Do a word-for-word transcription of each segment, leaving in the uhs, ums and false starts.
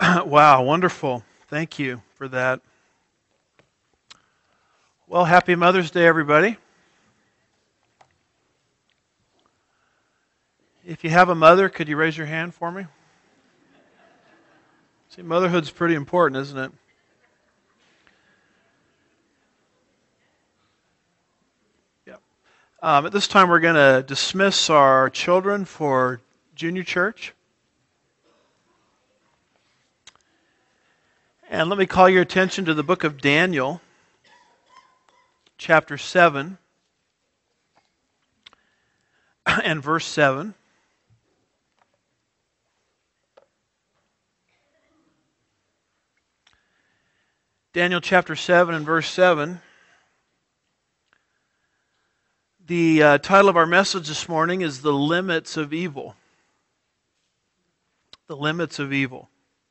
Wow, wonderful. Thank you for that. Well, happy Mother's Day, everybody. If you have a mother, could you raise your hand for me? See, motherhood's pretty important, isn't it? Yeah. Um, at this time, we're going to dismiss our children for junior church. And let me call your attention to the book of Daniel, chapter seven, and verse seven. Daniel chapter seven and verse seven. The uh, title of our message this morning is The Limits of Evil. The Limits of Evil.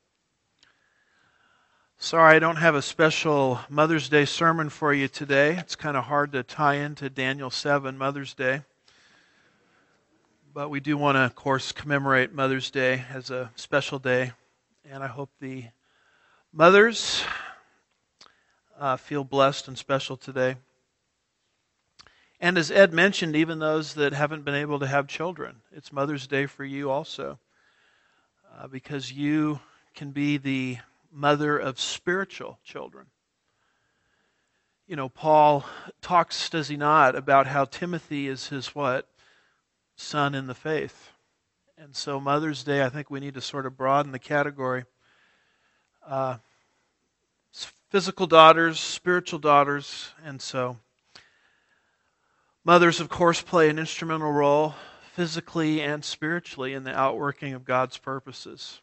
Sorry, I don't have a special Mother's Day sermon for you today. It's kind of hard to tie into Daniel seven, Mother's Day. But we do want to, of course, commemorate Mother's Day as a special day. And I hope the mothers uh, feel blessed and special today. And as Ed mentioned, even those that haven't been able to have children, it's Mother's Day for you also. Uh, because you can be the mother of spiritual children. You know, Paul talks, does he not, about how Timothy is his what? Son in the faith. And so Mother's Day, I think we need to sort of broaden the category. Uh, physical daughters, spiritual daughters, and so mothers, of course, play an instrumental role physically and spiritually in the outworking of God's purposes.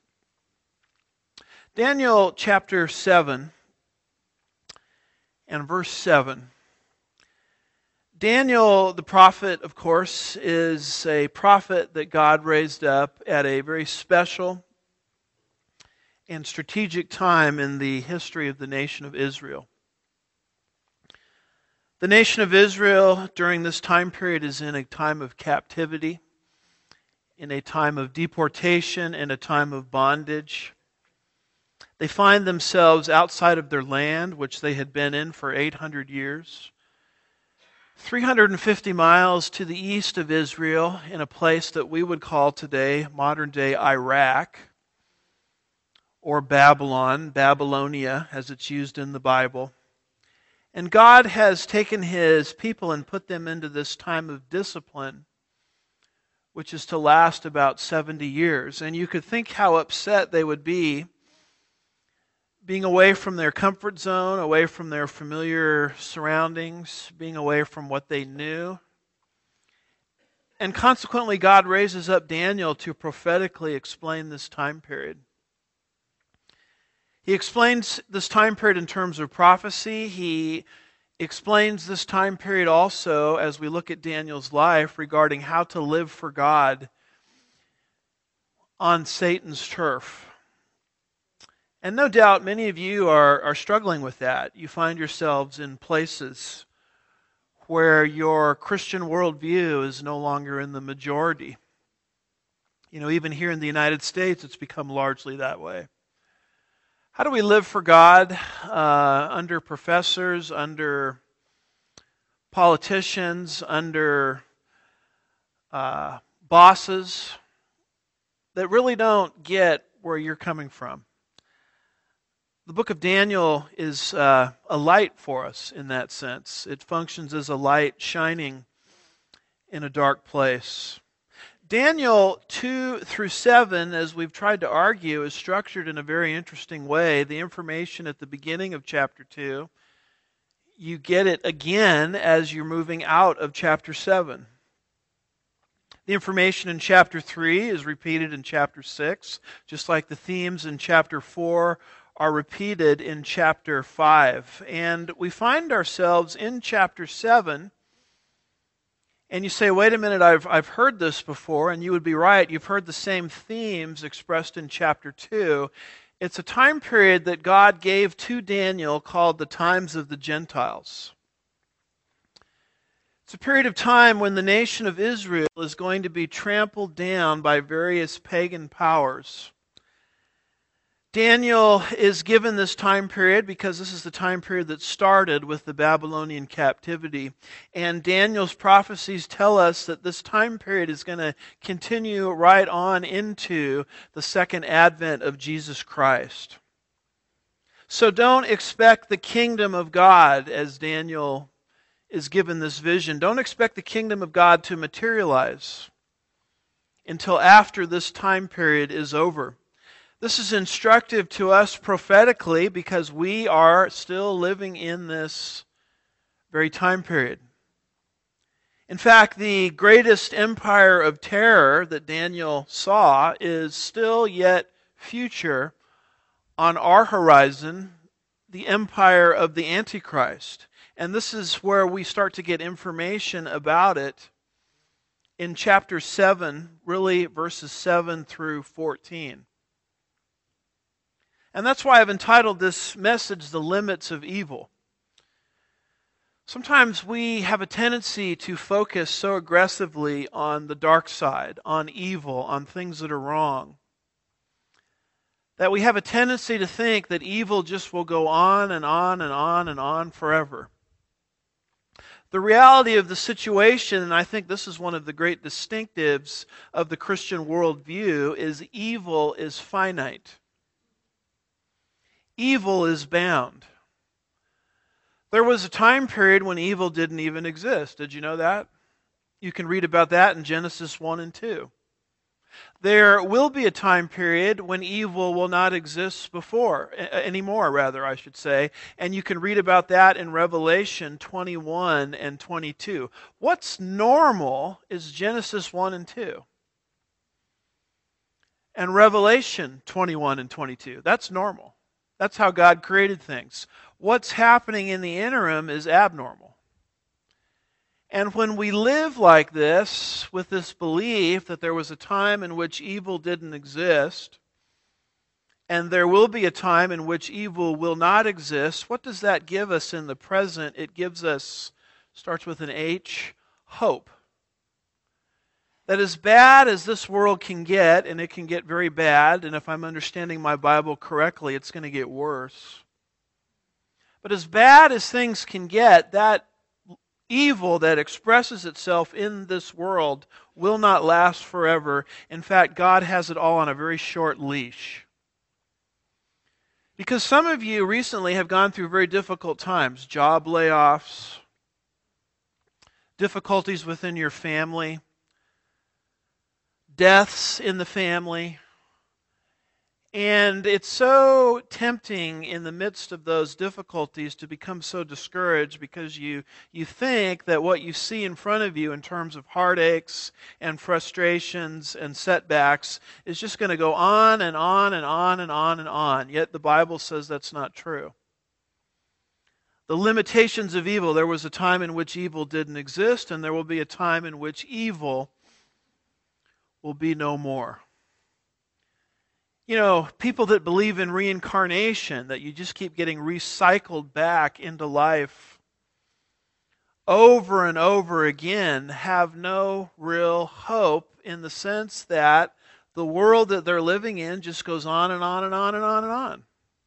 Daniel chapter seven and verse seven. Daniel, the prophet, of course, is a prophet that God raised up at a very special and strategic time in the history of the nation of Israel. The nation of Israel during this time period is in a time of captivity, in a time of deportation, in a time of bondage. They find themselves outside of their land, which they had been in for eight hundred years. three hundred fifty miles to the east of Israel, in a place that we would call today modern-day Iraq, or Babylon, Babylonia, as it's used in the Bible. And God has taken His people and put them into this time of discipline, which is to last about seventy years. And you could think how upset they would be being away from their comfort zone, away from their familiar surroundings, being away from what they knew. And consequently, God raises up Daniel to prophetically explain this time period. He explains this time period in terms of prophecy. He explains this time period also as we look at Daniel's life regarding how to live for God on Satan's turf. And no doubt many of you are, are struggling with that. You find yourselves in places where your Christian worldview is no longer in the majority. You know, even here in the United States, it's become largely that way. How do we live for God uh, under professors, under politicians, under uh, bosses that really don't get where you're coming from? The book of Daniel is uh, a light for us in that sense. It functions as a light shining in a dark place. Daniel two through seven, as we've tried to argue, is structured in a very interesting way. The information at the beginning of chapter two, you get it again as you're moving out of chapter seven. The information in chapter three is repeated in chapter six, just like the themes in chapter four are repeated in chapter five. And we find ourselves in chapter seven, and you say, wait a minute, I've, I've heard this before, and you would be right. You've heard the same themes expressed in chapter two. It's a time period that God gave to Daniel called the times of the Gentiles. It's a period of time when the nation of Israel is going to be trampled down by various pagan powers. Daniel is given this time period because this is the time period that started with the Babylonian captivity. And Daniel's prophecies tell us that this time period is going to continue right on into the second advent of Jesus Christ. So don't expect the kingdom of God, as Daniel is given this vision, don't expect the kingdom of God to materialize until after this time period is over. This is instructive to us prophetically because we are still living in this very time period. In fact, the greatest empire of terror that Daniel saw is still yet future on our horizon, the empire of the Antichrist. And this is where we start to get information about it in chapter seven, really verses seven through fourteen. And that's why I've entitled this message, The Limits of Evil. Sometimes we have a tendency to focus so aggressively on the dark side, on evil, on things that are wrong, that we have a tendency to think that evil just will go on and on and on and on forever. The reality of the situation, and I think this is one of the great distinctives of the Christian worldview, is evil is finite. Evil is bound. There was a time period when evil didn't even exist. Did you know that? You can read about that in Genesis one and two. There will be a time period when evil will not exist before, anymore rather, I should say, and you can read about that in Revelation twenty-one and twenty-two. What's normal is Genesis one and two. And Revelation twenty-one and twenty-two. That's normal. That's how God created things. What's happening in the interim is abnormal. And when we live like this, with this belief that there was a time in which evil didn't exist, and there will be a time in which evil will not exist, what does that give us in the present? It gives us, starts with an H, hope. That as bad as this world can get, and it can get very bad, and if I'm understanding my Bible correctly, it's going to get worse. But as bad as things can get, that evil that expresses itself in this world will not last forever. In fact, God has it all on a very short leash. Because some of you recently have gone through very difficult times, job layoffs, difficulties within your family, deaths in the family. And it's so tempting in the midst of those difficulties to become so discouraged because you, you think that what you see in front of you in terms of heartaches and frustrations and setbacks is just going to go on and on and on and on and on. Yet the Bible says that's not true. The limitations of evil, there was a time in which evil didn't exist, and there will be a time in which evil will be no more. You know, people that believe in reincarnation, that you just keep getting recycled back into life over and over again, have no real hope in the sense that the world that they're living in just goes on and on and on and on and on.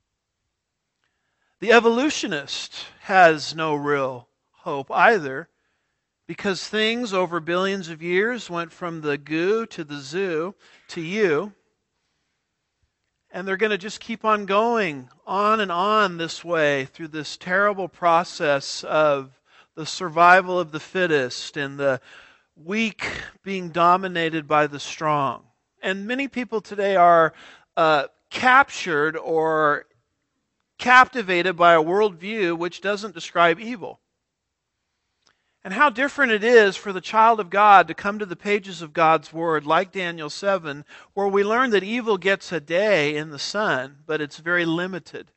The evolutionist has no real hope either, because things over billions of years went from the goo to the zoo to you. And they're going to just keep on going on and on this way through this terrible process of the survival of the fittest and the weak being dominated by the strong. And many people today are uh, captured or captivated by a worldview which doesn't describe evil. And how different it is for the child of God to come to the pages of God's Word, like Daniel seven, where we learn that evil gets a day in the sun, but it's very limited.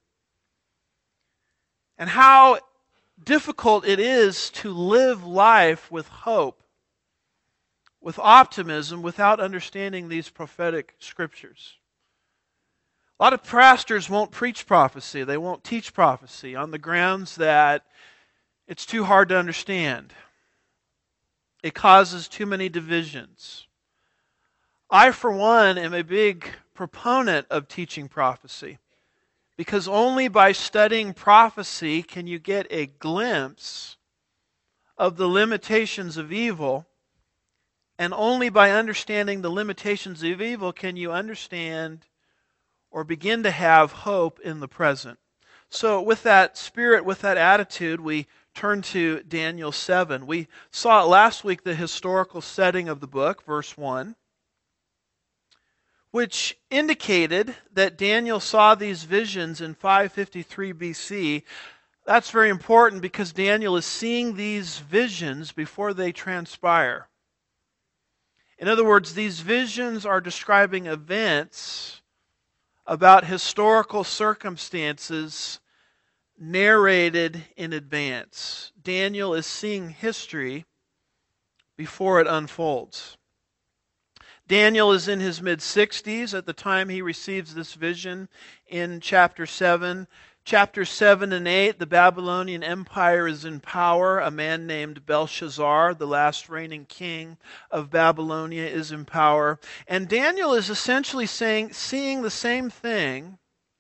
And how difficult it is to live life with hope, with optimism, without understanding these prophetic scriptures. A lot of pastors won't preach prophecy. They won't teach prophecy on the grounds that it's too hard to understand. It causes too many divisions. I, for one, am a big proponent of teaching prophecy, because only by studying prophecy can you get a glimpse of the limitations of evil, and only by understanding the limitations of evil can you understand or begin to have hope in the present. So with that spirit, with that attitude, we turn to Daniel seven. We saw last week the historical setting of the book, verse one, which indicated that Daniel saw these visions in five fifty-three B C. That's very important because Daniel is seeing these visions before they transpire. In other words, these visions are describing events about historical circumstances narrated in advance. Daniel is seeing history before it unfolds. Daniel is in his mid-sixties at the time he receives this vision in chapter seven. Chapters seven and eight, the Babylonian Empire is in power. A man named Belshazzar, the last reigning king of Babylonia, is in power. And Daniel is essentially saying, seeing the same thing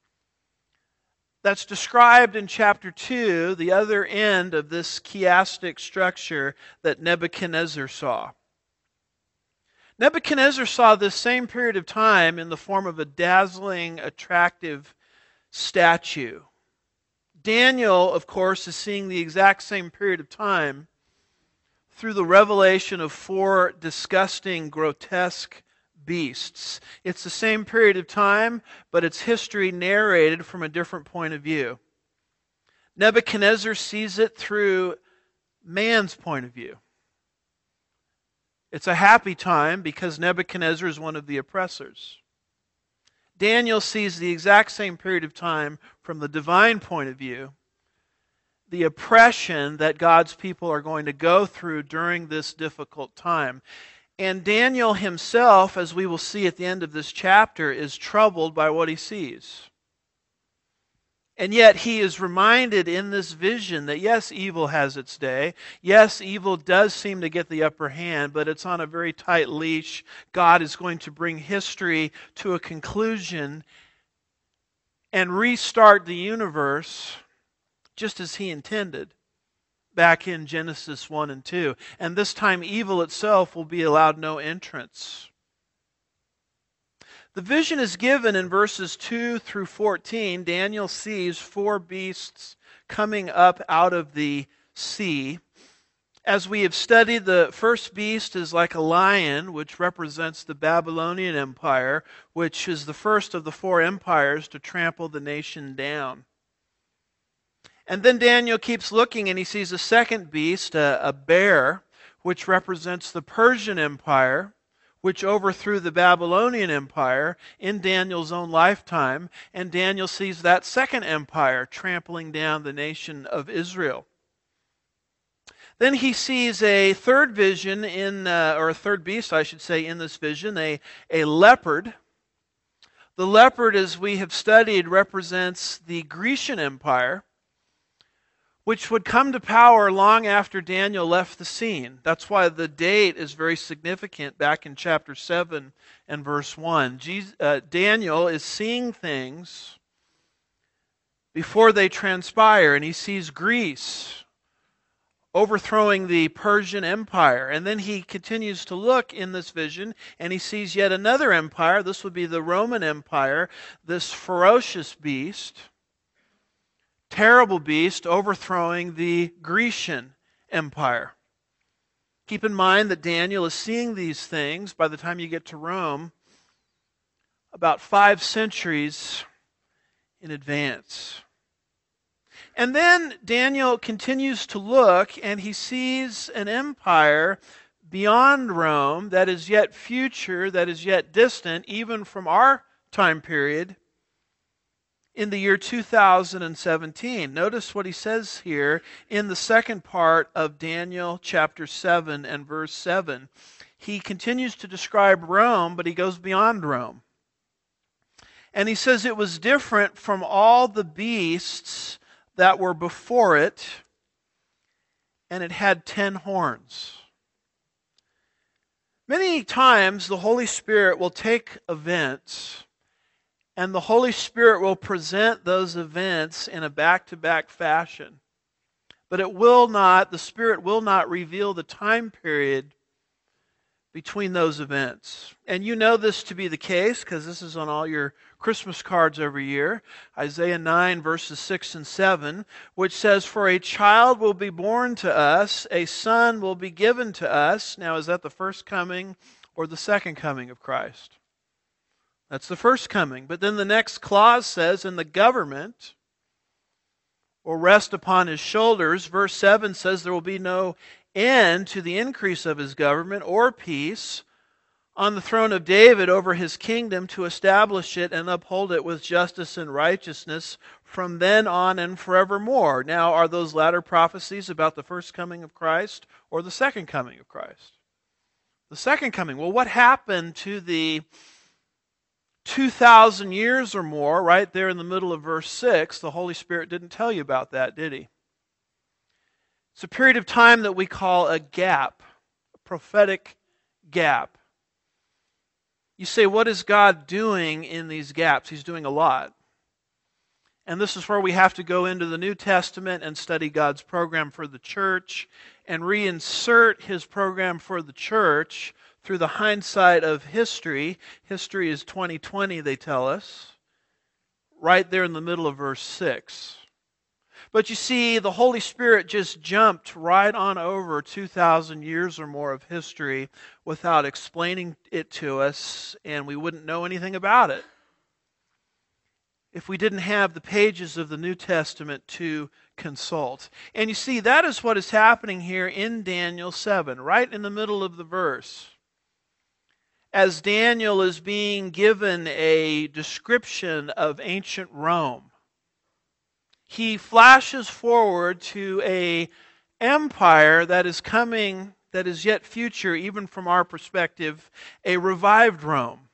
that's described in chapter two, the other end of this chiastic structure that Nebuchadnezzar saw. Nebuchadnezzar saw this same period of time in the form of a dazzling, attractive statue. Daniel, of course, is seeing the exact same period of time through the revelation of four disgusting, grotesque beasts. It's the same period of time, but it's history narrated from a different point of view. Nebuchadnezzar sees it through man's point of view. It's a happy time because Nebuchadnezzar is one of the oppressors. Daniel sees the exact same period of time from the divine point of view, the oppression that God's people are going to go through during this difficult time. And Daniel himself, as we will see at the end of this chapter, is troubled by what he sees. And yet he is reminded in this vision that yes, evil has its day. Yes, evil does seem to get the upper hand, but it's on a very tight leash. God is going to bring history to a conclusion and restart the universe just as he intended back in Genesis one and two. And this time evil itself will be allowed no entrance. The vision is given in verses two through fourteen. Daniel sees four beasts coming up out of the sea. As we have studied, the first beast is like a lion, which represents the Babylonian Empire, which is the first of the four empires to trample the nation down. And then Daniel keeps looking and he sees a second beast, a, a bear, which represents the Persian Empire, which overthrew the Babylonian Empire in Daniel's own lifetime. And Daniel sees that second empire trampling down the nation of Israel. Then he sees a third vision, in, uh, or a third beast, I should say, in this vision, a, a leopard. The leopard, as we have studied, represents the Grecian Empire, which would come to power long after Daniel left the scene. That's why the date is very significant back in chapter seven and verse one. Jesus, uh, Daniel is seeing things before they transpire, and he sees Greece overthrowing the Persian Empire. And then he continues to look in this vision, and he sees yet another empire. This would be the Roman Empire, this ferocious beast, terrible beast overthrowing the Grecian Empire. Keep in mind that Daniel is seeing these things by the time you get to Rome about five centuries in advance. And then Daniel continues to look and he sees an empire beyond Rome that is yet future, that is yet distant, even from our time period, in the year two thousand seventeen. Notice what he says here in the second part of Daniel chapter seven and verse seven. He continues to describe Rome, but he goes beyond Rome. And he says it was different from all the beasts that were before it, and it had ten horns. Many times the Holy Spirit will take events and the Holy Spirit will present those events in a back-to-back fashion. But it will not, the Spirit will not reveal the time period between those events. And you know this to be the case because this is on all your Christmas cards every year. Isaiah nine verses six and seven, which says, "For a child will be born to us, a son will be given to us." Now, is that the first coming or the second coming of Christ? That's the first coming. But then the next clause says, "And the government will rest upon his shoulders." Verse seven says, "There will be no end to the increase of his government or peace on the throne of David over his kingdom, to establish it and uphold it with justice and righteousness from then on and forevermore." Now, are those latter prophecies about the first coming of Christ or the second coming of Christ? The second coming. Well, what happened to the two thousand years or more right there in the middle of verse six? The Holy Spirit didn't tell you about that, did He? It's a period of time that we call a gap, a prophetic gap. You say, what is God doing in these gaps? He's doing a lot. And this is where we have to go into the New Testament and study God's program for the church and reinsert His program for the church through the hindsight of history. History is twenty twenty, they tell us, right there in the middle of verse six. But you see, the Holy Spirit just jumped right on over two thousand years or more of history without explaining it to us, and we wouldn't know anything about it if we didn't have the pages of the New Testament to consult. And you see, that is what is happening here in Daniel seven, right in the middle of the verse. As Daniel is being given a description of ancient Rome, he flashes forward to an empire that is coming, that is yet future, even from our perspective, a revived Rome.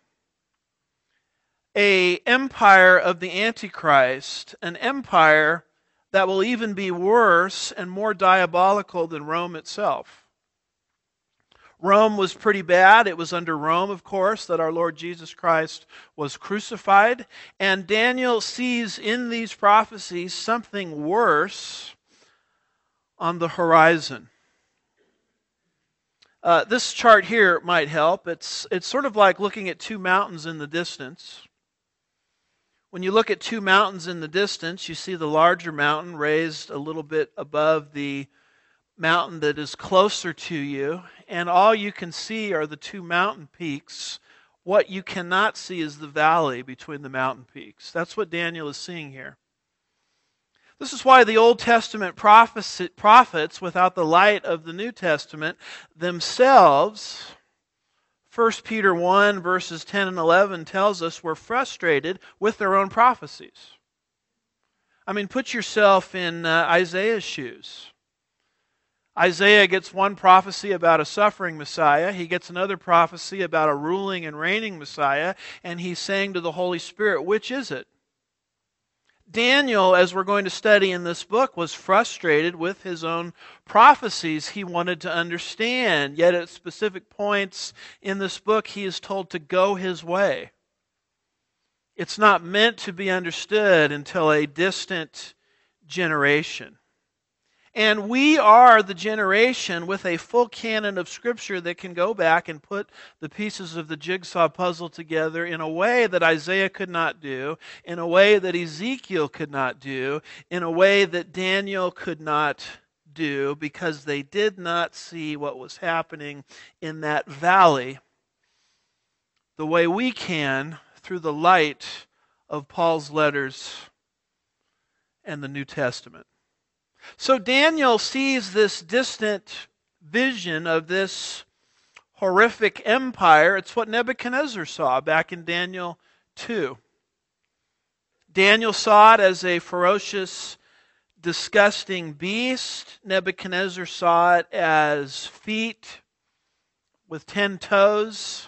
An empire of the Antichrist, an empire that will even be worse and more diabolical than Rome itself. Rome was pretty bad. It was under Rome, of course, that our Lord Jesus Christ was crucified. And Daniel sees in these prophecies something worse on the horizon. Uh, this chart here might help. It's, it's sort of like looking at two mountains in the distance. When you look at two mountains in the distance, you see the larger mountain raised a little bit above the mountain that is closer to you, and all you can see are the two mountain peaks. What you cannot see is the valley between the mountain peaks. That's what Daniel is seeing here. This is why the Old Testament prophets, without the light of the New Testament themselves, First Peter one verses ten and eleven tells us, were frustrated with their own prophecies. I mean, put yourself in uh, Isaiah's shoes. Isaiah gets one prophecy about a suffering Messiah. He gets another prophecy about a ruling and reigning Messiah. And he's saying to the Holy Spirit, which is it? Daniel, as we're going to study in this book, was frustrated with his own prophecies he wanted to understand. Yet at specific points in this book, he is told to go his way. It's not meant to be understood until a distant generation. And we are the generation with a full canon of Scripture that can go back and put the pieces of the jigsaw puzzle together in a way that Isaiah could not do, in a way that Ezekiel could not do, in a way that Daniel could not do, because they did not see what was happening in that valley the way we can through the light of Paul's letters and the New Testament. So Daniel sees this distant vision of this horrific empire. It's what Nebuchadnezzar saw back in Daniel two. Daniel saw it as a ferocious, disgusting beast. Nebuchadnezzar saw it as feet with ten toes,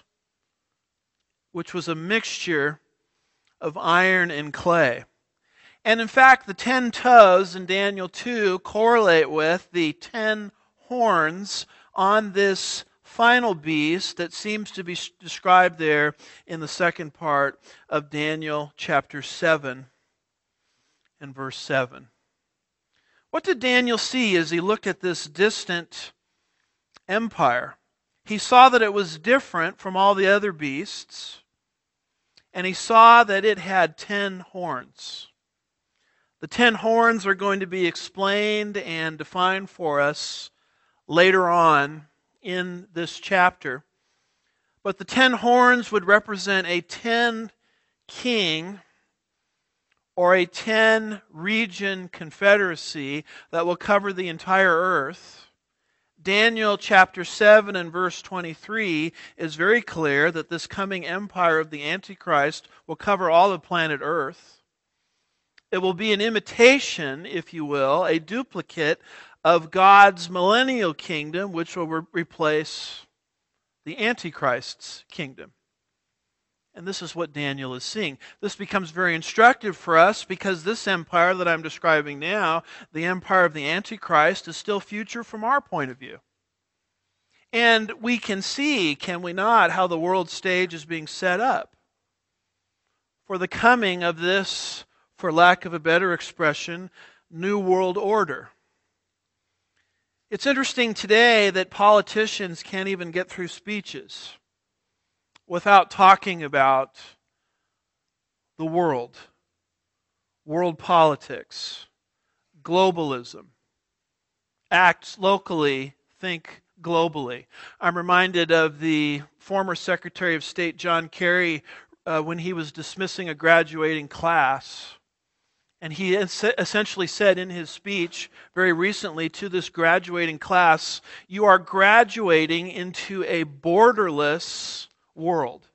which was a mixture of iron and clay. And in fact, the ten toes in Daniel two correlate with the ten horns on this final beast that seems to be described there in the second part of Daniel chapter seven and verse seven. What did Daniel see as he looked at this distant empire? He saw that it was different from all the other beasts, and he saw that it had ten horns. The ten horns are going to be explained and defined for us later on in this chapter. But the ten horns would represent a ten king or a ten region confederacy that will cover the entire earth. Daniel chapter seven and verse twenty-three is very clear that this coming empire of the Antichrist will cover all of planet Earth. It will be an imitation, if you will, a duplicate of God's millennial kingdom, which will re- replace the Antichrist's kingdom. And this is what Daniel is seeing. This becomes very instructive for us because this empire that I'm describing now, the empire of the Antichrist, is still future from our point of view. And we can see, can we not, how the world stage is being set up for the coming of this, for lack of a better expression, new world order. It's interesting today that politicians can't even get through speeches without talking about the world, world politics, globalism. Act locally, think globally. I'm reminded of the former Secretary of State John Kerry uh, when he was dismissing a graduating class. And he essentially said in his speech very recently to this graduating class, you are graduating into a borderless world.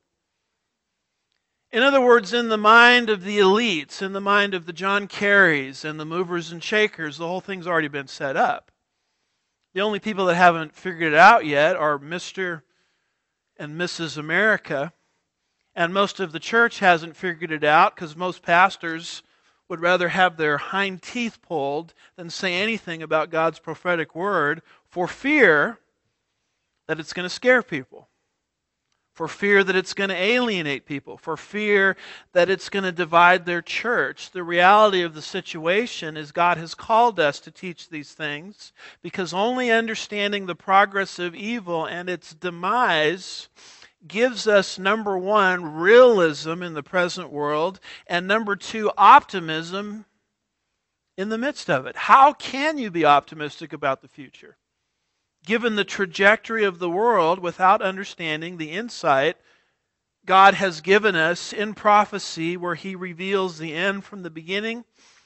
In other words, in the mind of the elites, in the mind of the John Kerrys and the movers and shakers, the whole thing's already been set up. The only people that haven't figured it out yet are Mister and Missus America. And most of the church hasn't figured it out because most pastors would rather have their hind teeth pulled than say anything about God's prophetic word for fear that it's going to scare people, for fear that it's going to alienate people, for fear that it's going to divide their church. The reality of the situation is God has called us to teach these things because only understanding the progress of evil and its demise gives us, number one, realism in the present world, and number two, optimism in the midst of it. How can you be optimistic about the future, given the trajectory of the world, without understanding the insight God has given us in prophecy, where He reveals the end from the beginning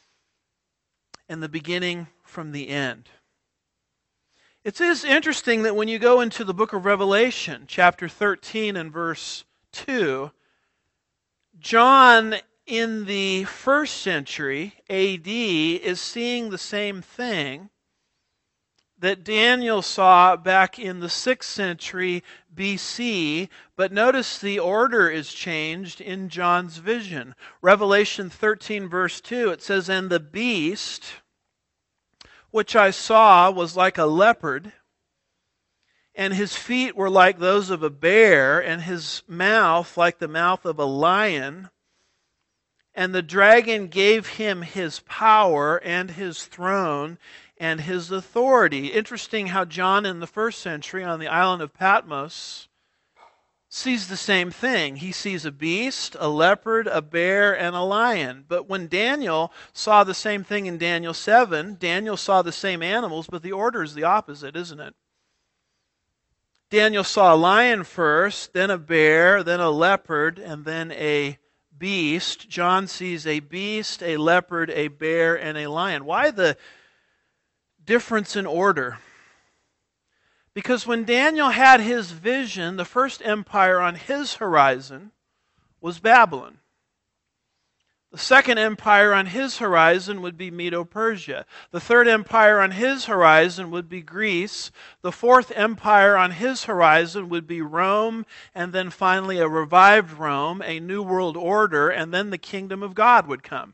and the beginning from the end? It is interesting that when you go into the book of Revelation, chapter thirteen and verse two, John in the first century A D is seeing the same thing that Daniel saw back in the sixth century B C, but notice the order is changed in John's vision. Revelation thirteen verse two, it says, "And the beast which I saw was like a leopard, and his feet were like those of a bear, and his mouth like the mouth of a lion. And the dragon gave him his power and his throne and his authority." Interesting how John in the first century on the island of Patmos sees the same thing. He sees a beast, a leopard, a bear, and a lion. But when Daniel saw the same thing in Daniel seven, Daniel saw the same animals, but the order is the opposite, isn't it? Daniel saw a lion first, then a bear, then a leopard, and then a beast. John sees a beast, a leopard, a bear, and a lion. Why the difference in order? Because when Daniel had his vision, the first empire on his horizon was Babylon. The second empire on his horizon would be Medo-Persia. The third empire on his horizon would be Greece. The fourth empire on his horizon would be Rome, and then finally a revived Rome, a new world order, and then the kingdom of God would come.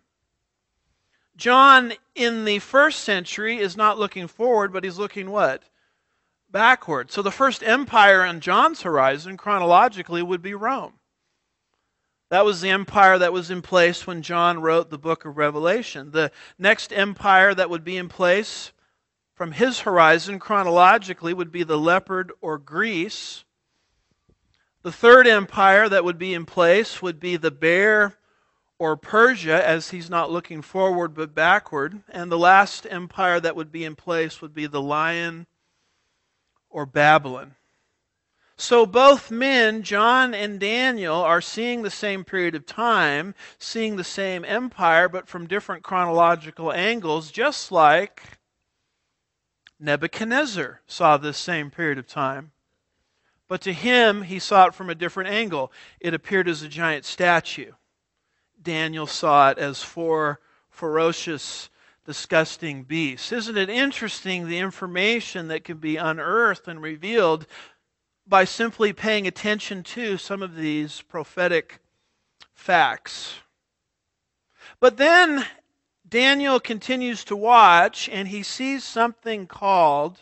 John in the first century is not looking forward, but he's looking what? backward. So the first empire on John's horizon, chronologically, would be Rome. That was the empire that was in place when John wrote the book of Revelation. The next empire that would be in place from his horizon, chronologically, would be the leopard or Greece. The third empire that would be in place would be the bear or Persia, as he's not looking forward but backward. And the last empire that would be in place would be the lion or Babylon. So both men, John and Daniel, are seeing the same period of time, seeing the same empire, but from different chronological angles, just like Nebuchadnezzar saw this same period of time. But to him, he saw it from a different angle. It appeared as a giant statue. Daniel saw it as four ferocious, disgusting beasts. Isn't it interesting, the information that can be unearthed and revealed by simply paying attention to some of these prophetic facts? But then Daniel continues to watch, and he sees something called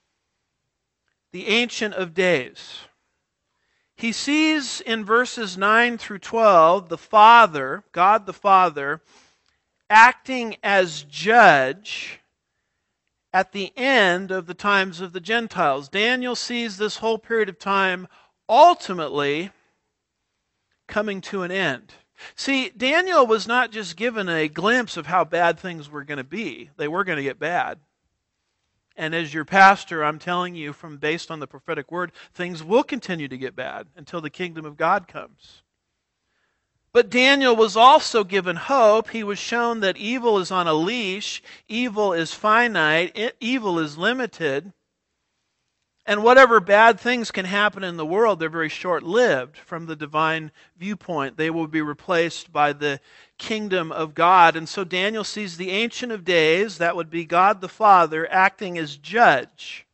the Ancient of Days. He sees in verses nine through twelve the Father, God the Father, acting as judge at the end of the times of the Gentiles. Daniel sees this whole period of time ultimately coming to an end. See, Daniel was not just given a glimpse of how bad things were going to be. They were going to get bad. And as your pastor, I'm telling you, from based on the prophetic word, things will continue to get bad until the kingdom of God comes. But Daniel was also given hope. He was shown that evil is on a leash, evil is finite, evil is limited, and whatever bad things can happen in the world, they're very short-lived from the divine viewpoint. They will be replaced by the kingdom of God. And so Daniel sees the Ancient of Days, that would be God the Father, acting as judge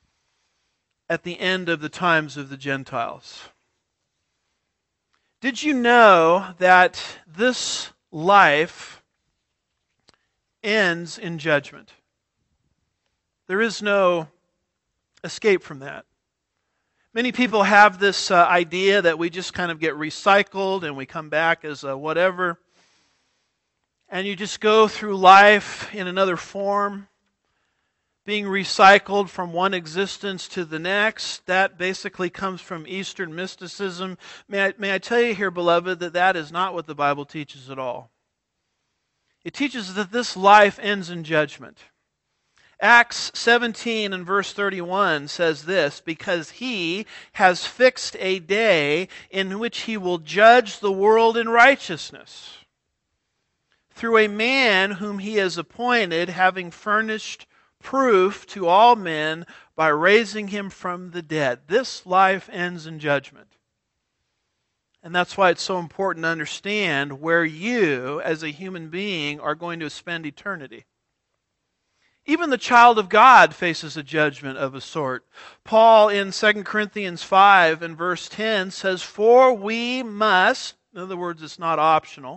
at the end of the times of the Gentiles. Did you know that this life ends in judgment? There is no escape from that. Many people have this uh, idea that we just kind of get recycled and we come back as a whatever. And you just go through life in another form, being recycled from one existence to the next. That basically comes from Eastern mysticism. May I, may I tell you here, beloved, that that is not what the Bible teaches at all. It teaches that this life ends in judgment. Acts seventeen and verse thirty-one says this, because he has fixed a day in which he will judge the world in righteousness through a man whom he has appointed, having furnished proof to all men by raising him from the dead. This life ends in judgment. And that's why it's so important to understand where you, as a human being, are going to spend eternity. Even the child of God faces a judgment of a sort. Paul in Second Corinthians five and verse ten says, for we must, in other words, it's not optional,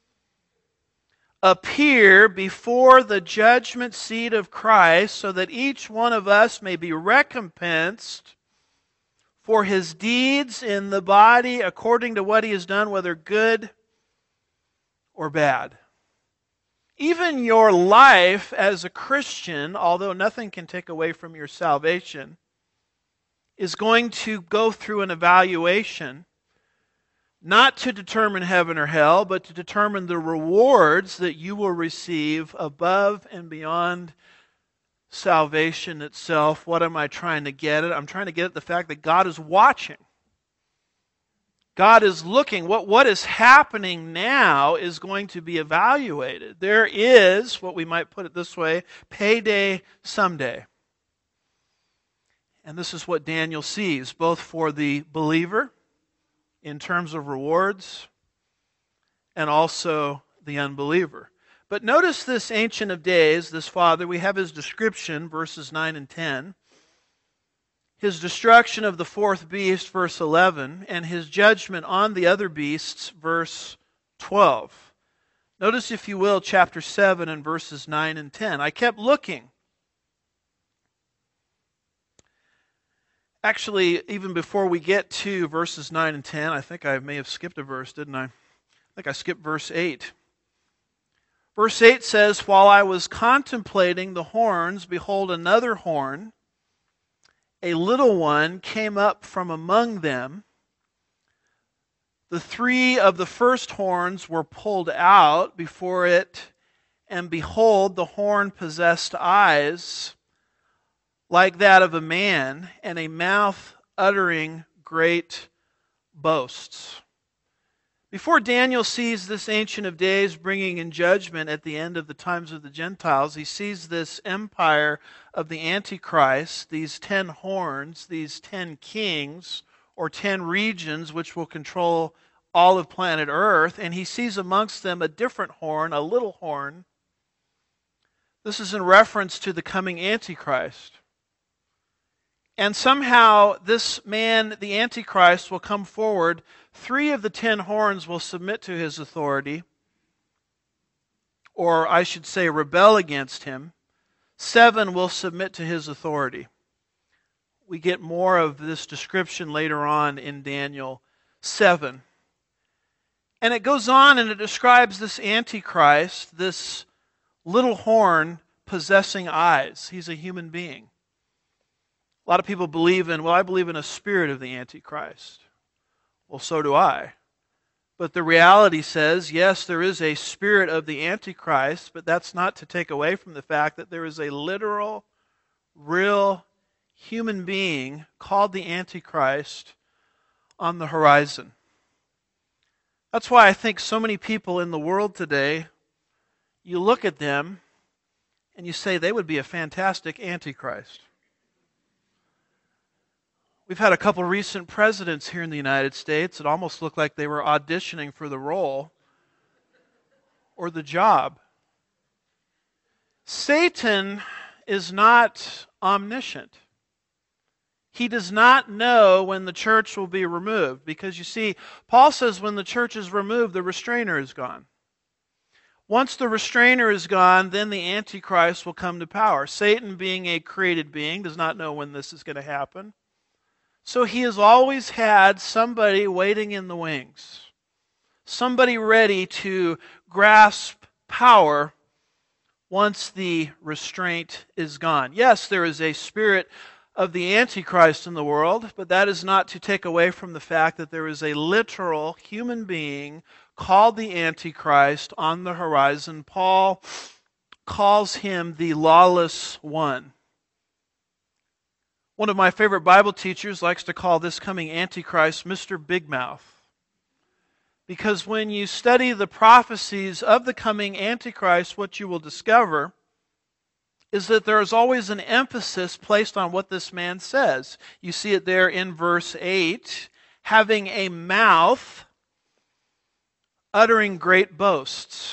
appear before the judgment seat of Christ, so that each one of us may be recompensed for his deeds in the body according to what he has done, whether good or bad. Even your life as a Christian, although nothing can take away from your salvation, is going to go through an evaluation, not to determine heaven or hell, but to determine the rewards that you will receive above and beyond salvation itself. What am I trying to get at? I'm trying to get at the fact that God is watching. God is looking. What, what is happening now is going to be evaluated. There is, what we might put it this way, payday someday. And this is what Daniel sees, both for the believer in terms of rewards and also the unbeliever. But notice this Ancient of Days, this Father, we have his description, verses nine and ten. His destruction of the fourth beast, verse eleven, and his judgment on the other beasts, verse twelve. Notice, if you will, chapter seven and verses nine and ten. I kept looking Actually, even before we get to verses nine and ten, I think I may have skipped a verse, didn't I? I think I skipped verse eight. Verse eight says, "While I was contemplating the horns, behold, another horn, a little one, came up from among them. The three of the first horns were pulled out before it, and behold, the horn possessed eyes like that of a man, and a mouth uttering great boasts." Before Daniel sees this Ancient of Days bringing in judgment at the end of the times of the Gentiles, he sees this empire of the Antichrist, these ten horns, these ten kings, or ten regions which will control all of planet Earth, and he sees amongst them a different horn, a little horn. This is in reference to the coming Antichrist. And somehow this man, the Antichrist, will come forward. Three of the ten horns will submit to his authority, or I should say rebel against him. Seven will submit to his authority. We get more of this description later on in Daniel seven. And it goes on and it describes this Antichrist, this little horn possessing eyes. He's a human being. A lot of people believe in, well, I believe in a spirit of the Antichrist. Well, so do I. But the reality says, yes, there is a spirit of the Antichrist, but that's not to take away from the fact that there is a literal, real human being called the Antichrist on the horizon. That's why I think so many people in the world today, you look at them and you say they would be a fantastic Antichrist. We've had a couple recent presidents here in the United States that almost looked like they were auditioning for the role or the job. Satan is not omniscient. He does not know when the church will be removed, because you see, Paul says when the church is removed, the restrainer is gone. Once the restrainer is gone, then the Antichrist will come to power. Satan, being a created being, does not know when this is going to happen. So he has always had somebody waiting in the wings, somebody ready to grasp power once the restraint is gone. Yes, there is a spirit of the Antichrist in the world, but that is not to take away from the fact that there is a literal human being called the Antichrist on the horizon. Paul calls him the lawless one. One of my favorite Bible teachers likes to call this coming Antichrist Mister Big Mouth. Because when you study the prophecies of the coming Antichrist, what you will discover is that there is always an emphasis placed on what this man says. You see it there in verse eight, having a mouth, uttering great boasts.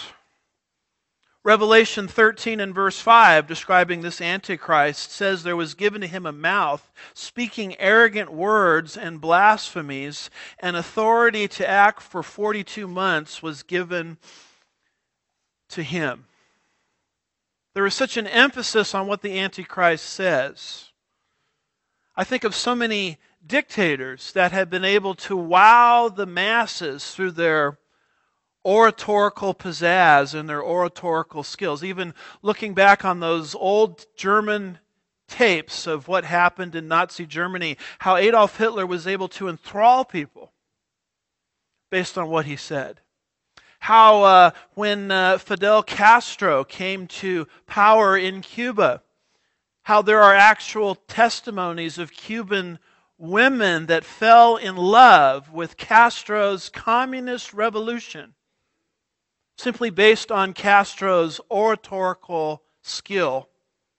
Revelation thirteen and verse five, describing this Antichrist, says there was given to him a mouth, speaking arrogant words and blasphemies, and authority to act for forty-two months was given to him. There is such an emphasis on what the Antichrist says. I think of so many dictators that have been able to wow the masses through their oratorical pizzazz and their oratorical skills. Even looking back on those old German tapes of what happened in Nazi Germany, how Adolf Hitler was able to enthrall people based on what he said. How uh, when uh, Fidel Castro came to power in Cuba, how there are actual testimonies of Cuban women that fell in love with Castro's communist revolution simply based on Castro's oratorical skill.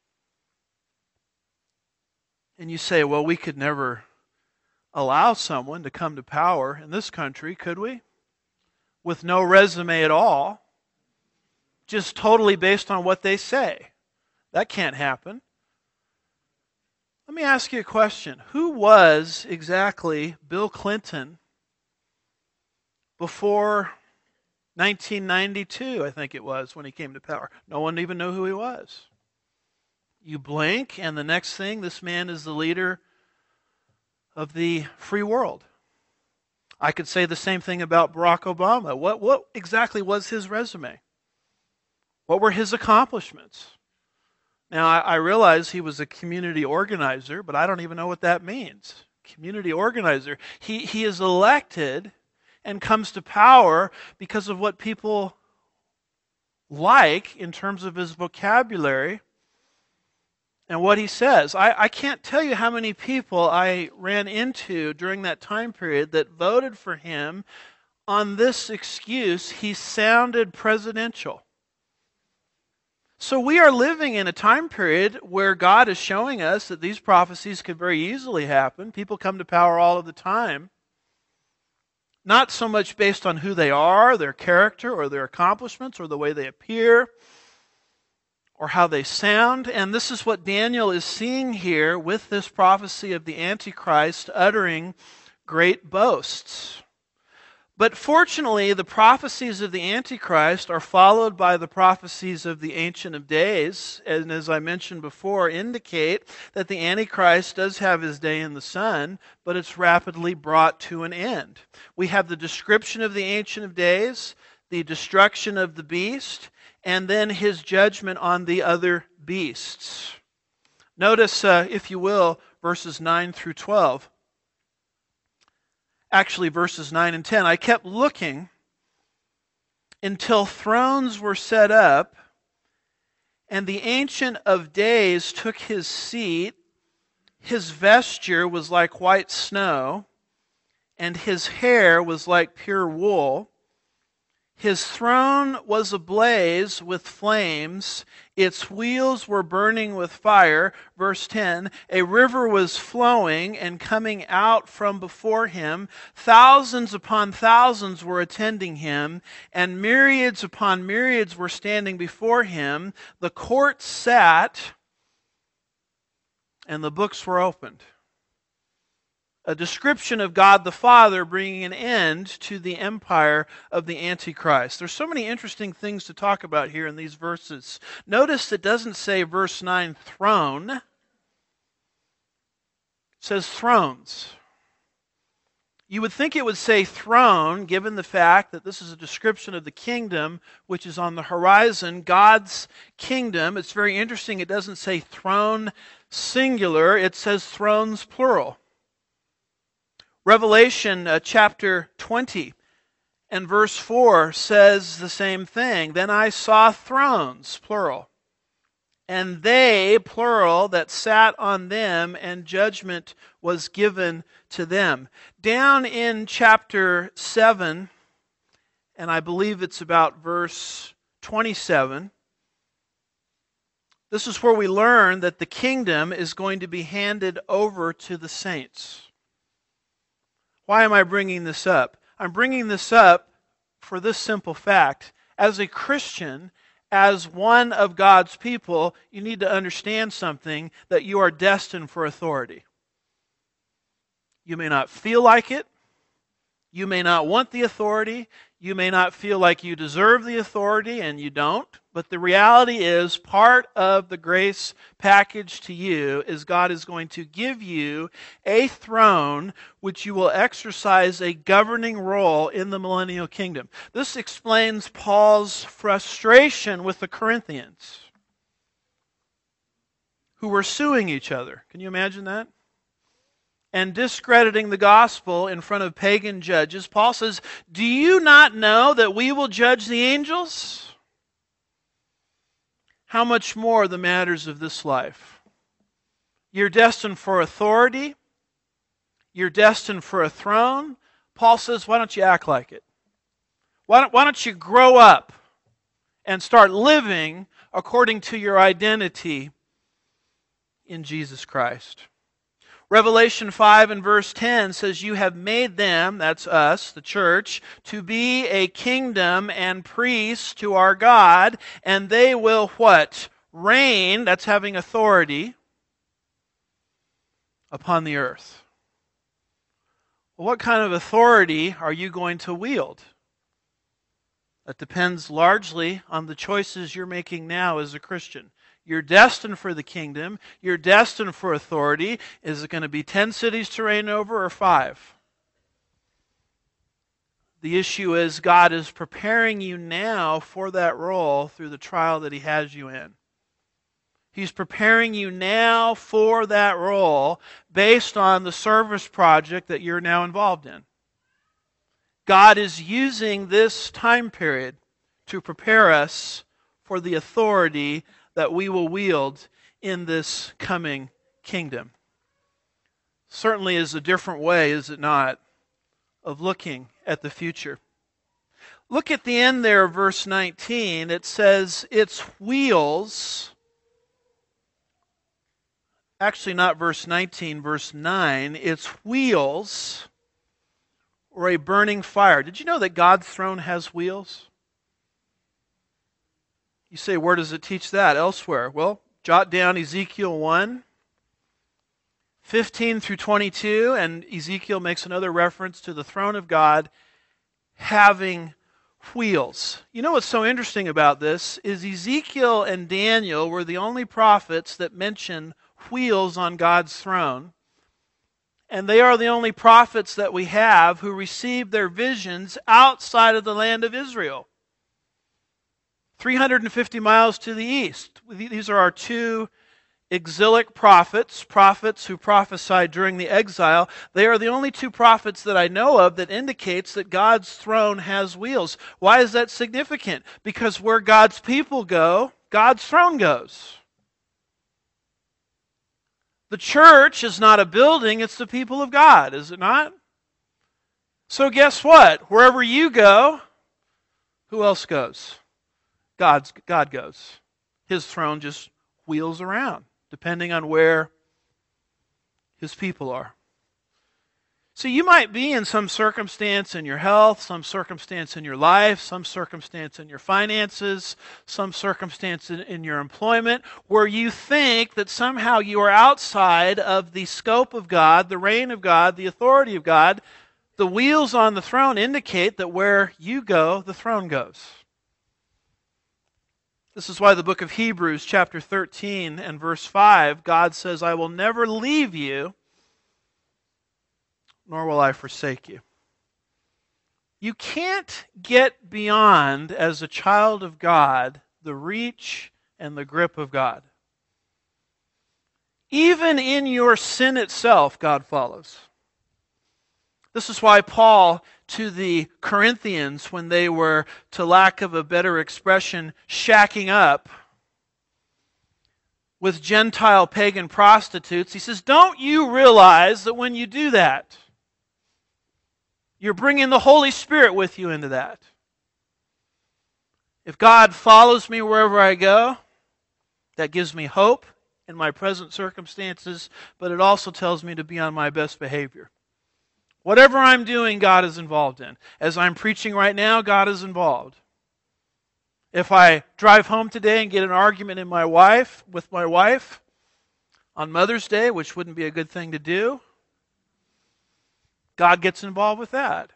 And you say, well, we could never allow someone to come to power in this country, could we? With no resume at all, just totally based on what they say. That can't happen. Let me ask you a question. Who was exactly Bill Clinton before nineteen ninety-two, I think it was, when he came to power? No one even knew who he was. You blink, and the next thing, this man is the leader of the free world. I could say the same thing about Barack Obama. What, what exactly was his resume? What were his accomplishments? Now, I, I realize he was a community organizer, but I don't even know what that means. Community organizer. He, he is elected and comes to power because of what people like in terms of his vocabulary and what he says. I, I can't tell you how many people I ran into during that time period that voted for him on this excuse: he sounded presidential. So we are living in a time period where God is showing us that these prophecies could very easily happen. People come to power all of the time. Not so much based on who they are, their character, or their accomplishments, or the way they appear, or how they sound. And this is what Daniel is seeing here with this prophecy of the Antichrist uttering great boasts. But fortunately, the prophecies of the Antichrist are followed by the prophecies of the Ancient of Days, and as I mentioned before, indicate that the Antichrist does have his day in the sun, but it's rapidly brought to an end. We have the description of the Ancient of Days, the destruction of the beast, and then his judgment on the other beasts. Notice, uh, if you will, verses nine through twelve. Actually, verses nine and ten. I kept looking until thrones were set up, and the Ancient of Days took his seat. His vesture was like white snow, and his hair was like pure wool. His throne was ablaze with flames. Its wheels were burning with fire. Verse ten, a river was flowing and coming out from before him. Thousands upon thousands were attending him, and myriads upon myriads were standing before him. The court sat, and the books were opened. A description of God the Father bringing an end to the empire of the Antichrist. There's so many interesting things to talk about here in these verses. Notice it doesn't say, verse nine, throne. It says thrones. You would think it would say throne, given the fact that this is a description of the kingdom which is on the horizon, God's kingdom. It's very interesting. It doesn't say throne singular. It says thrones plural. Revelation uh, chapter twenty and verse four says the same thing. Then I saw thrones, plural, and they, plural, that sat on them, and judgment was given to them. Down in chapter seven, and I believe it's about verse twenty-seven, this is where we learn that the kingdom is going to be handed over to the saints. Why am I bringing this up? I'm bringing this up for this simple fact. As a Christian, as one of God's people, you need to understand something, that you are destined for authority. You may not feel like it. You may not want the authority. You may not feel like you deserve the authority, and you don't. But the reality is, part of the grace package to you is God is going to give you a throne which you will exercise a governing role in the millennial kingdom. This explains Paul's frustration with the Corinthians, who were suing each other. Can you imagine that? And discrediting the gospel in front of pagan judges. Paul says, do you not know that we will judge the angels? How much more the matters of this life? You're destined for authority. You're destined for a throne. Paul says, why don't you act like it? Why don't, why don't you grow up and start living according to your identity in Jesus Christ? Revelation five and verse ten says, you have made them, that's us, the church, to be a kingdom and priests to our God, and they will what? Reign, that's having authority, upon the earth. Well, what kind of authority are you going to wield? That depends largely on the choices you're making now as a Christian. You're destined for the kingdom. You're destined for authority. Is it going to be ten cities to reign over or five? The issue is God is preparing you now for that role through the trial that He has you in. He's preparing you now for that role based on the service project that you're now involved in. God is using this time period to prepare us for the authority that we will wield in this coming kingdom. Certainly is a different way, is it not, of looking at the future. Look at the end there of verse nineteen. It says, its wheels, actually not verse nineteen, verse nine, its wheels were a burning fire. Did you know that God's throne has wheels? You say, where does it teach that elsewhere? Well, jot down Ezekiel one, fifteen through twenty-two, and Ezekiel makes another reference to the throne of God having wheels. You know what's so interesting about this is Ezekiel and Daniel were the only prophets that mention wheels on God's throne. And they are the only prophets that we have who received their visions outside of the land of Israel. three hundred fifty miles to the east. These are our two exilic prophets, prophets who prophesied during the exile. They are the only two prophets that I know of that indicates that God's throne has wheels. Why is that significant? Because where God's people go, God's throne goes. The church is not a building, it's the people of God, is it not? So guess what? Wherever you go, who else goes? God's, God goes. His throne just wheels around, depending on where His people are. So you might be in some circumstance in your health, some circumstance in your life, some circumstance in your finances, some circumstance in, in your employment, where you think that somehow you are outside of the scope of God, the reign of God, the authority of God. The wheels on the throne indicate that where you go, the throne goes. This is why the book of Hebrews, chapter thirteen and verse five, God says, I will never leave you, nor will I forsake you. You can't get beyond, as a child of God, the reach and the grip of God. Even in your sin itself, God follows. This is why Paul, to the Corinthians, when they were, to lack of a better expression, shacking up with Gentile pagan prostitutes, he says, don't you realize that when you do that, you're bringing the Holy Spirit with you into that? If God follows me wherever I go, that gives me hope in my present circumstances, but it also tells me to be on my best behavior. Whatever I'm doing, God is involved in. As I'm preaching right now, God is involved. If I drive home today and get an argument in my wife with my wife on Mother's Day, which wouldn't be a good thing to do, God gets involved with that.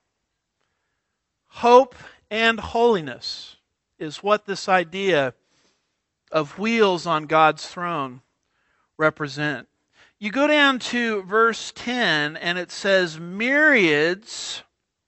Hope and holiness is what this idea of wheels on God's throne represent. You go down to verse ten and it says, myriads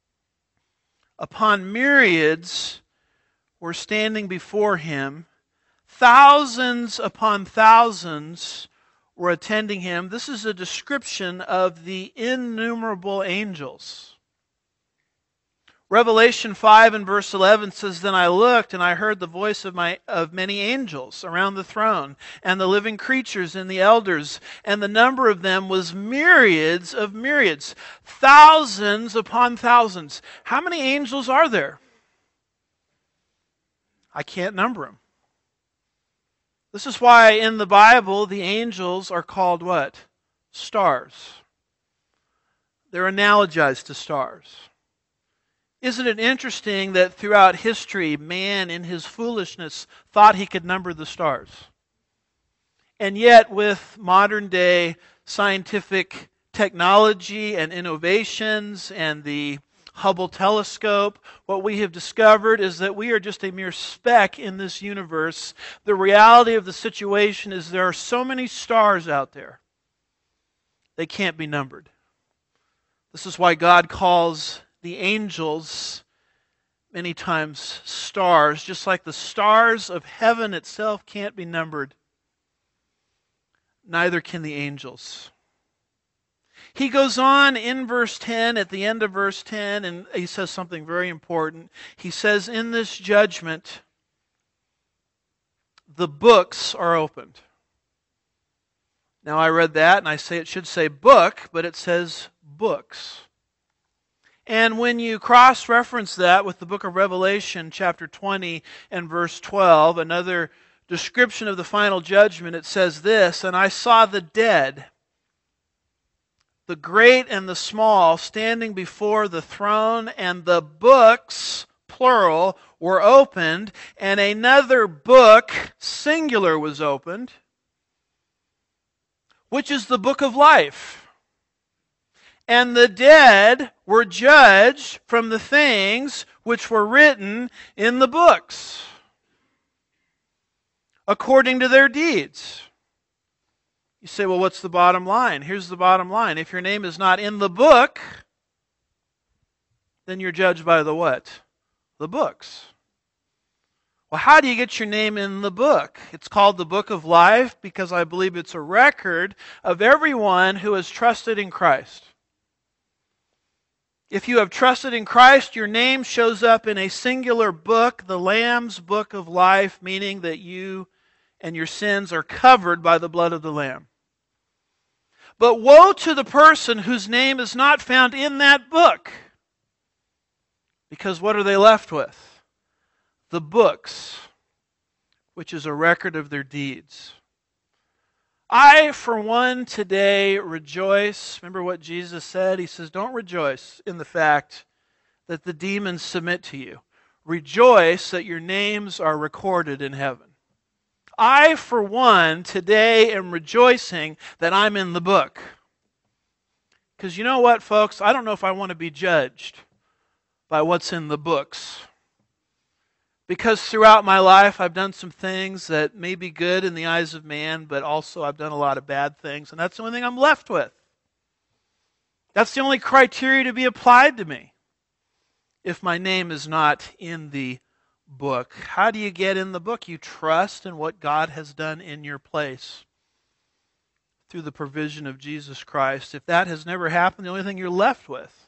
upon myriads were standing before Him. Thousands upon thousands were attending Him. This is a description of the innumerable angels. Revelation five and verse eleven says, then I looked and I heard the voice of my of many angels around the throne and the living creatures and the elders, and the number of them was myriads of myriads, thousands upon thousands. How many angels are there? I can't number them. This is why in the Bible the angels are called what? Stars. They're analogized to stars. Isn't it interesting that throughout history, man in his foolishness thought he could number the stars? And yet with modern day scientific technology and innovations and the Hubble telescope, what we have discovered is that we are just a mere speck in this universe. The reality of the situation is there are so many stars out there, they can't be numbered. This is why God calls the angels many times stars, just like the stars of heaven itself can't be numbered. Neither can the angels. He goes on in verse ten, at the end of verse ten, and he says something very important. He says, in this judgment, the books are opened. Now I read that, and I say it should say book, but it says books. And when you cross-reference that with the book of Revelation, chapter twenty and verse twelve, another description of the final judgment, it says this, and I saw the dead, the great and the small, standing before the throne, and the books, plural, were opened, and another book, singular, was opened, which is the book of life. And the dead were judged from the things which were written in the books, according to their deeds. You say, well, what's the bottom line? Here's the bottom line. If your name is not in the book, then you're judged by the what? The books. Well, how do you get your name in the book? It's called the Book of Life because I believe it's a record of everyone who has trusted in Christ. If you have trusted in Christ, your name shows up in a singular book, the Lamb's Book of Life, meaning that you and your sins are covered by the blood of the Lamb. But woe to the person whose name is not found in that book. Because what are they left with? The books, which is a record of their deeds. I, for one, today rejoice. Remember what Jesus said? He says, don't rejoice in the fact that the demons submit to you. Rejoice that your names are recorded in heaven. I, for one, today am rejoicing that I'm in the book. Because you know what, folks? I don't know if I want to be judged by what's in the books. Because throughout my life, I've done some things that may be good in the eyes of man, but also I've done a lot of bad things, and that's the only thing I'm left with. That's the only criteria to be applied to me if my name is not in the book. How do you get in the book? You trust in what God has done in your place through the provision of Jesus Christ. If that has never happened, the only thing you're left with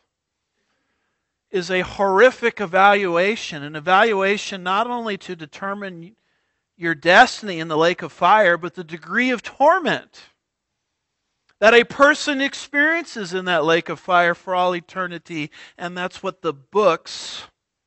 is a horrific evaluation, an evaluation not only to determine your destiny in the lake of fire, but the degree of torment that a person experiences in that lake of fire for all eternity. And that's what the books,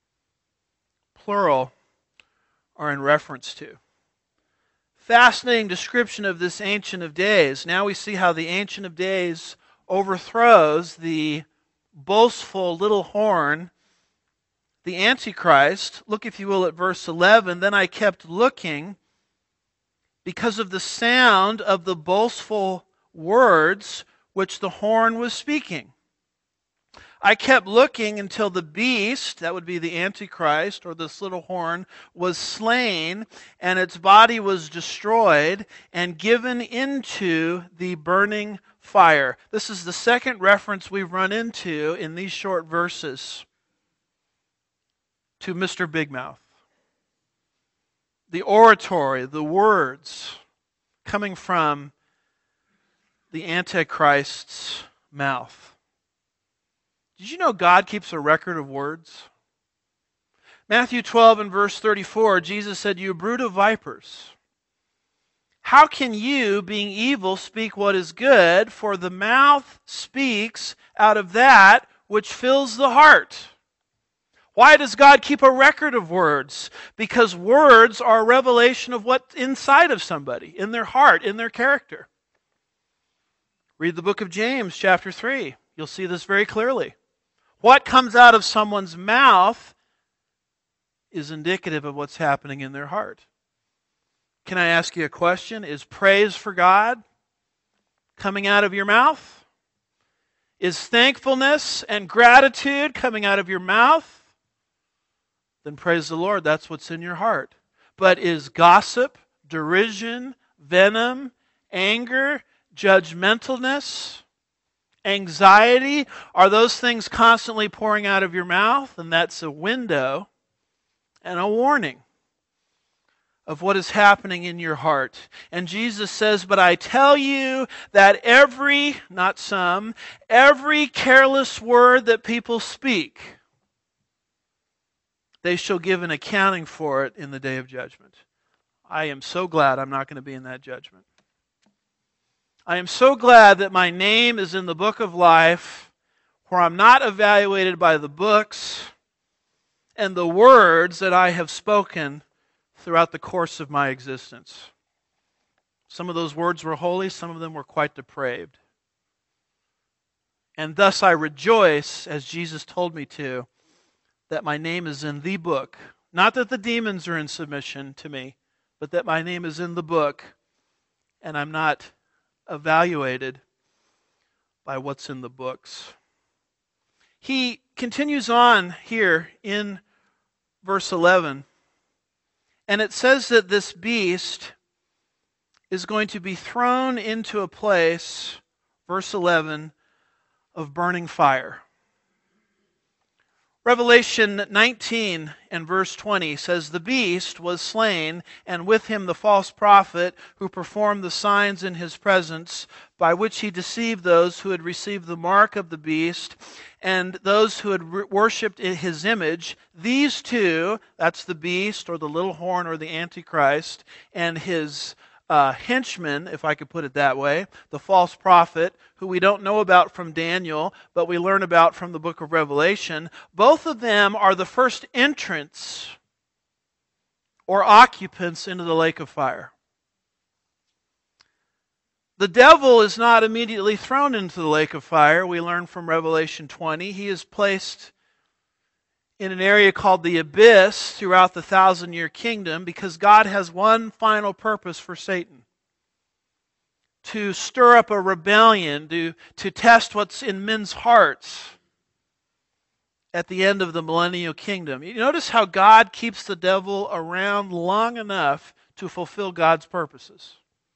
plural, are in reference to. Fascinating description of this Ancient of Days. Now we see how the Ancient of Days overthrows the boastful little horn, the Antichrist. Look, if you will, at verse eleven. Then I kept looking because of the sound of the boastful words which the horn was speaking. I kept looking until the beast, that would be the Antichrist, or this little horn, was slain, and its body was destroyed and given into the burning fire. This is the second reference we've run into in these short verses to Mister Big Mouth. The oratory, the words coming from the Antichrist's mouth. Did you know God keeps a record of words? Matthew twelve and verse thirty-four, Jesus said, "You brood of vipers, how can you, being evil, speak what is good? For the mouth speaks out of that which fills the heart." Why does God keep a record of words? Because words are a revelation of what's inside of somebody, in their heart, in their character. Read the book of James, chapter three. You'll see this very clearly. What comes out of someone's mouth is indicative of what's happening in their heart. Can I ask you a question? Is praise for God coming out of your mouth? is thankfulness and gratitude coming out of your mouth, then praise the Lord, that's what's in your heart. But is gossip, derision, venom, anger, judgmentalness, anxiety, are those things constantly pouring out of your mouth? And that's a window and a warning of what is happening in your heart. And Jesus says, but I tell you that every, not some, every careless word that people speak, they shall give an accounting for it in the day of judgment. I am so glad I'm not going to be in that judgment. I am so glad that my name is in the book of life, where I'm not evaluated by the books and the words that I have spoken throughout the course of my existence. Some of those words were holy, some of them were quite depraved. And thus I rejoice, as Jesus told me to, that my name is in the book. Not that the demons are in submission to me, but that my name is in the book, and I'm not evaluated by what's in the books. He continues on here in verse eleven, and it says that this beast is going to be thrown into a place, verse eleven, of burning fire. Revelation nineteen and verse twenty says, the beast was slain, and with him the false prophet who performed the signs in his presence, by which he deceived those who had received the mark of the beast, and those who had worshipped his image. These two, that's the beast or the little horn or the Antichrist, and his uh, henchman, if I could put it that way, the false prophet, who we don't know about from Daniel, but we learn about from the book of Revelation. Both of them are the first entrants or occupants into the lake of fire. The devil is not immediately thrown into the lake of fire. We learn from Revelation twenty. He is placed in an area called the abyss throughout the thousand-year kingdom, because God has one final purpose for Satan: to stir up a rebellion, to, to test what's in men's hearts at the end of the millennial kingdom. You notice how God keeps the devil around long enough to fulfill God's purposes.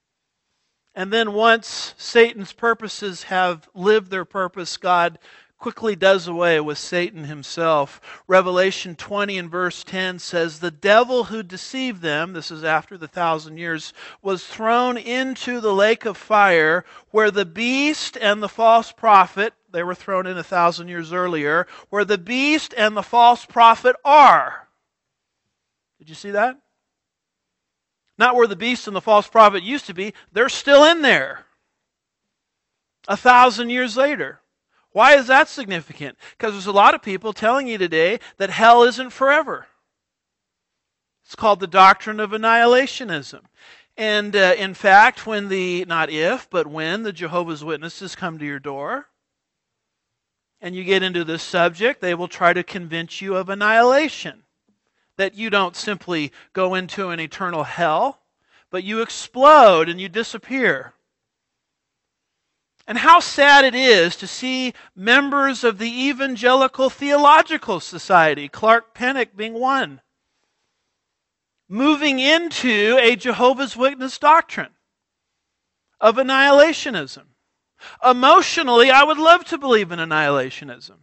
And then once Satan's purposes have lived their purpose, God quickly does away with Satan himself. Revelation twenty and verse ten says, the devil who deceived them, this is after the thousand years, was thrown into the lake of fire, where the beast and the false prophet, they were thrown in a thousand years earlier, where the beast and the false prophet are. Did you see that? Not where the beast and the false prophet used to be. They're still in there a thousand years later. Why is that significant? Because there's a lot of people telling you today that hell isn't forever. It's called the doctrine of annihilationism. And uh, in fact, when the, not if, but when the Jehovah's Witnesses come to your door and you get into this subject, they will try to convince you of annihilation. That you don't simply go into an eternal hell, but you explode and you disappear. And how sad it is to see members of the Evangelical Theological Society, Clark Pennock being one, moving into a Jehovah's Witness doctrine of annihilationism. Emotionally, I would love to believe in annihilationism.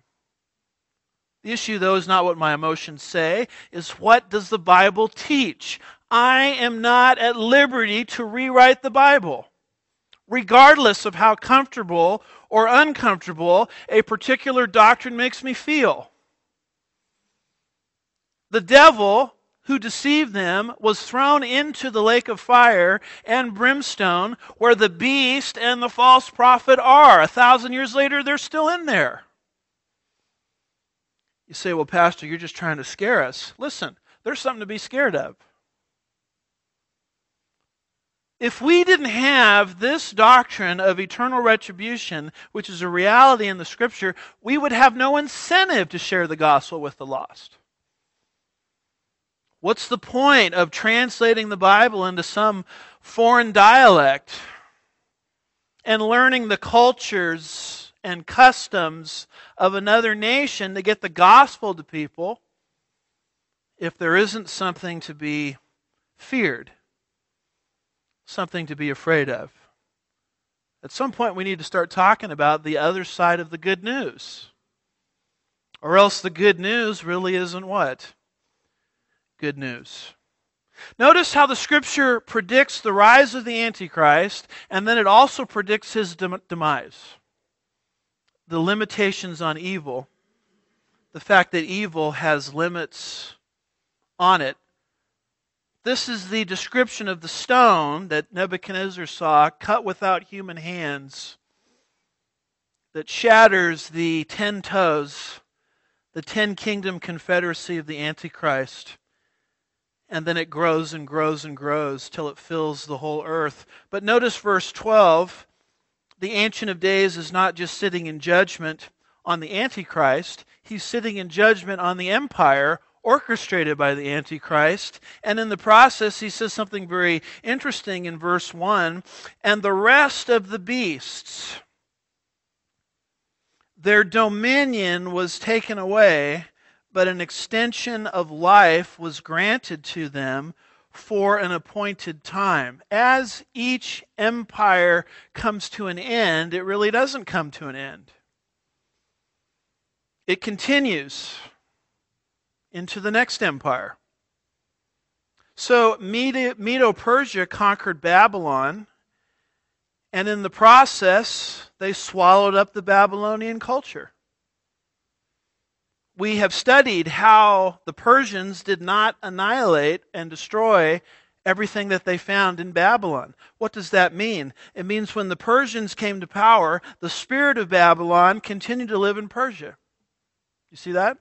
The issue, though, is not what my emotions say, is what does the Bible teach? I am not at liberty to rewrite the Bible, regardless of how comfortable or uncomfortable a particular doctrine makes me feel. The devil who deceived them was thrown into the lake of fire and brimstone, where the beast and the false prophet are. A thousand years later, they're still in there. You say, well, Pastor, you're just trying to scare us. Listen, there's something to be scared of. If we didn't have this doctrine of eternal retribution, which is a reality in the Scripture, we would have no incentive to share the gospel with the lost. What's the point of translating the Bible into some foreign dialect and learning the cultures and customs of another nation to get the gospel to people if there isn't something to be feared, something to be afraid of? At some point we need to start talking about the other side of the good news. Or else the good news really isn't what? Good news. Notice how the Scripture predicts the rise of the Antichrist, and then it also predicts his dem- demise. The limitations on evil, the fact that evil has limits on it. This is the description of the stone that Nebuchadnezzar saw, cut without human hands, that shatters the ten toes, the ten kingdom confederacy of the Antichrist. And then it grows and grows and grows till it fills the whole earth. But notice verse twelve, the Ancient of Days is not just sitting in judgment on the Antichrist, he's sitting in judgment on the empire orchestrated by the Antichrist. And in the process, he says something very interesting in verse one, and the rest of the beasts, their dominion was taken away, but an extension of life was granted to them for an appointed time. As each empire comes to an end, it really doesn't come to an end. It continues into the next empire. So Medo-Persia conquered Babylon, and in the process, they swallowed up the Babylonian culture. We have studied how the Persians did not annihilate and destroy everything that they found in Babylon. What does that mean? It means when the Persians came to power, the spirit of Babylon continued to live in Persia. You see that?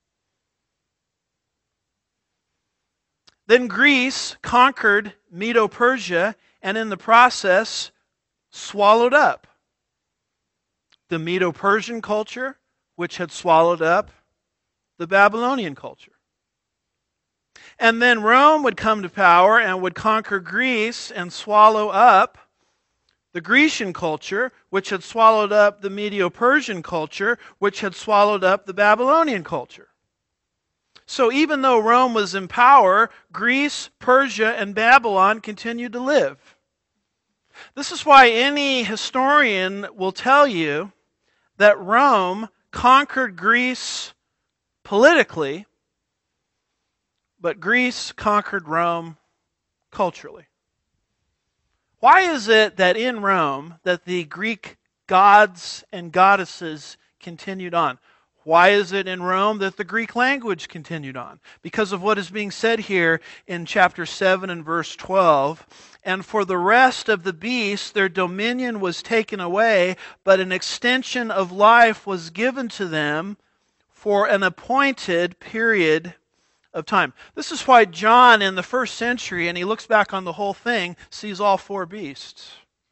Then Greece conquered Medo-Persia, and in the process swallowed up the Medo-Persian culture, which had swallowed up the Babylonian culture. And then Rome would come to power and would conquer Greece and swallow up the Grecian culture, which had swallowed up the Medo-Persian culture, which had swallowed up the Babylonian culture. So even though Rome was in power, Greece, Persia, and Babylon continued to live. This is why any historian will tell you that Rome conquered Greece politically, but Greece conquered Rome culturally. Why is it that in Rome that the Greek gods and goddesses continued on? Why is it in Rome that the Greek language continued on? Because of what is being said here in chapter seven and verse twelve. And for the rest of the beasts, their dominion was taken away, but an extension of life was given to them for an appointed period of time. This is why John in the first century, and he looks back on the whole thing, sees all four beasts.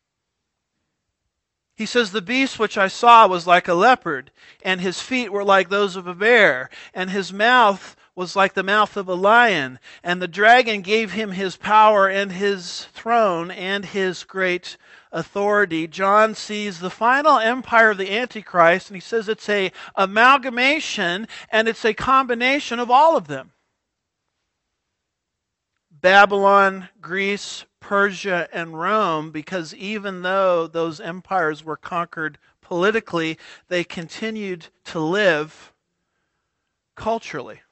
He says, the beast which I saw was like a leopard, and his feet were like those of a bear, and his mouth was like the mouth of a lion. And the dragon gave him his power and his throne and his great authority. John sees the final empire of the Antichrist, and he says it's a amalgamation, and it's a combination of all of them. Babylon, Greece, Persia, and Rome, because even though those empires were conquered politically, they continued to live culturally.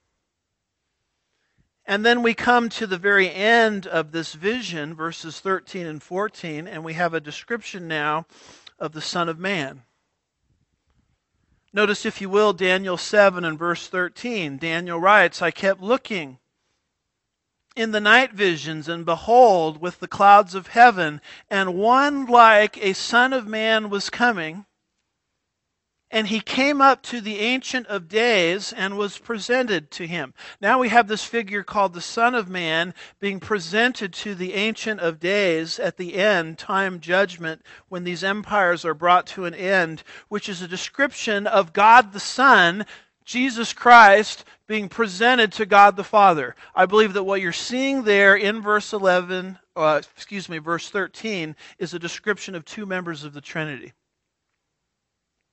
And then we come to the very end of this vision, verses thirteen and fourteen, and we have a description now of the Son of Man. Notice, if you will, Daniel seven and verse thirteen. Daniel writes, I kept looking in the night visions, and behold, with the clouds of heaven, and one like a Son of Man was coming, and he came up to the Ancient of Days and was presented to him. Now we have this figure called the Son of Man being presented to the Ancient of Days at the end, time judgment, when these empires are brought to an end, which is a description of God the Son, Jesus Christ, being presented to God the Father. I believe that what you're seeing there in verse eleven, uh, excuse me, verse thirteen, is a description of two members of the Trinity.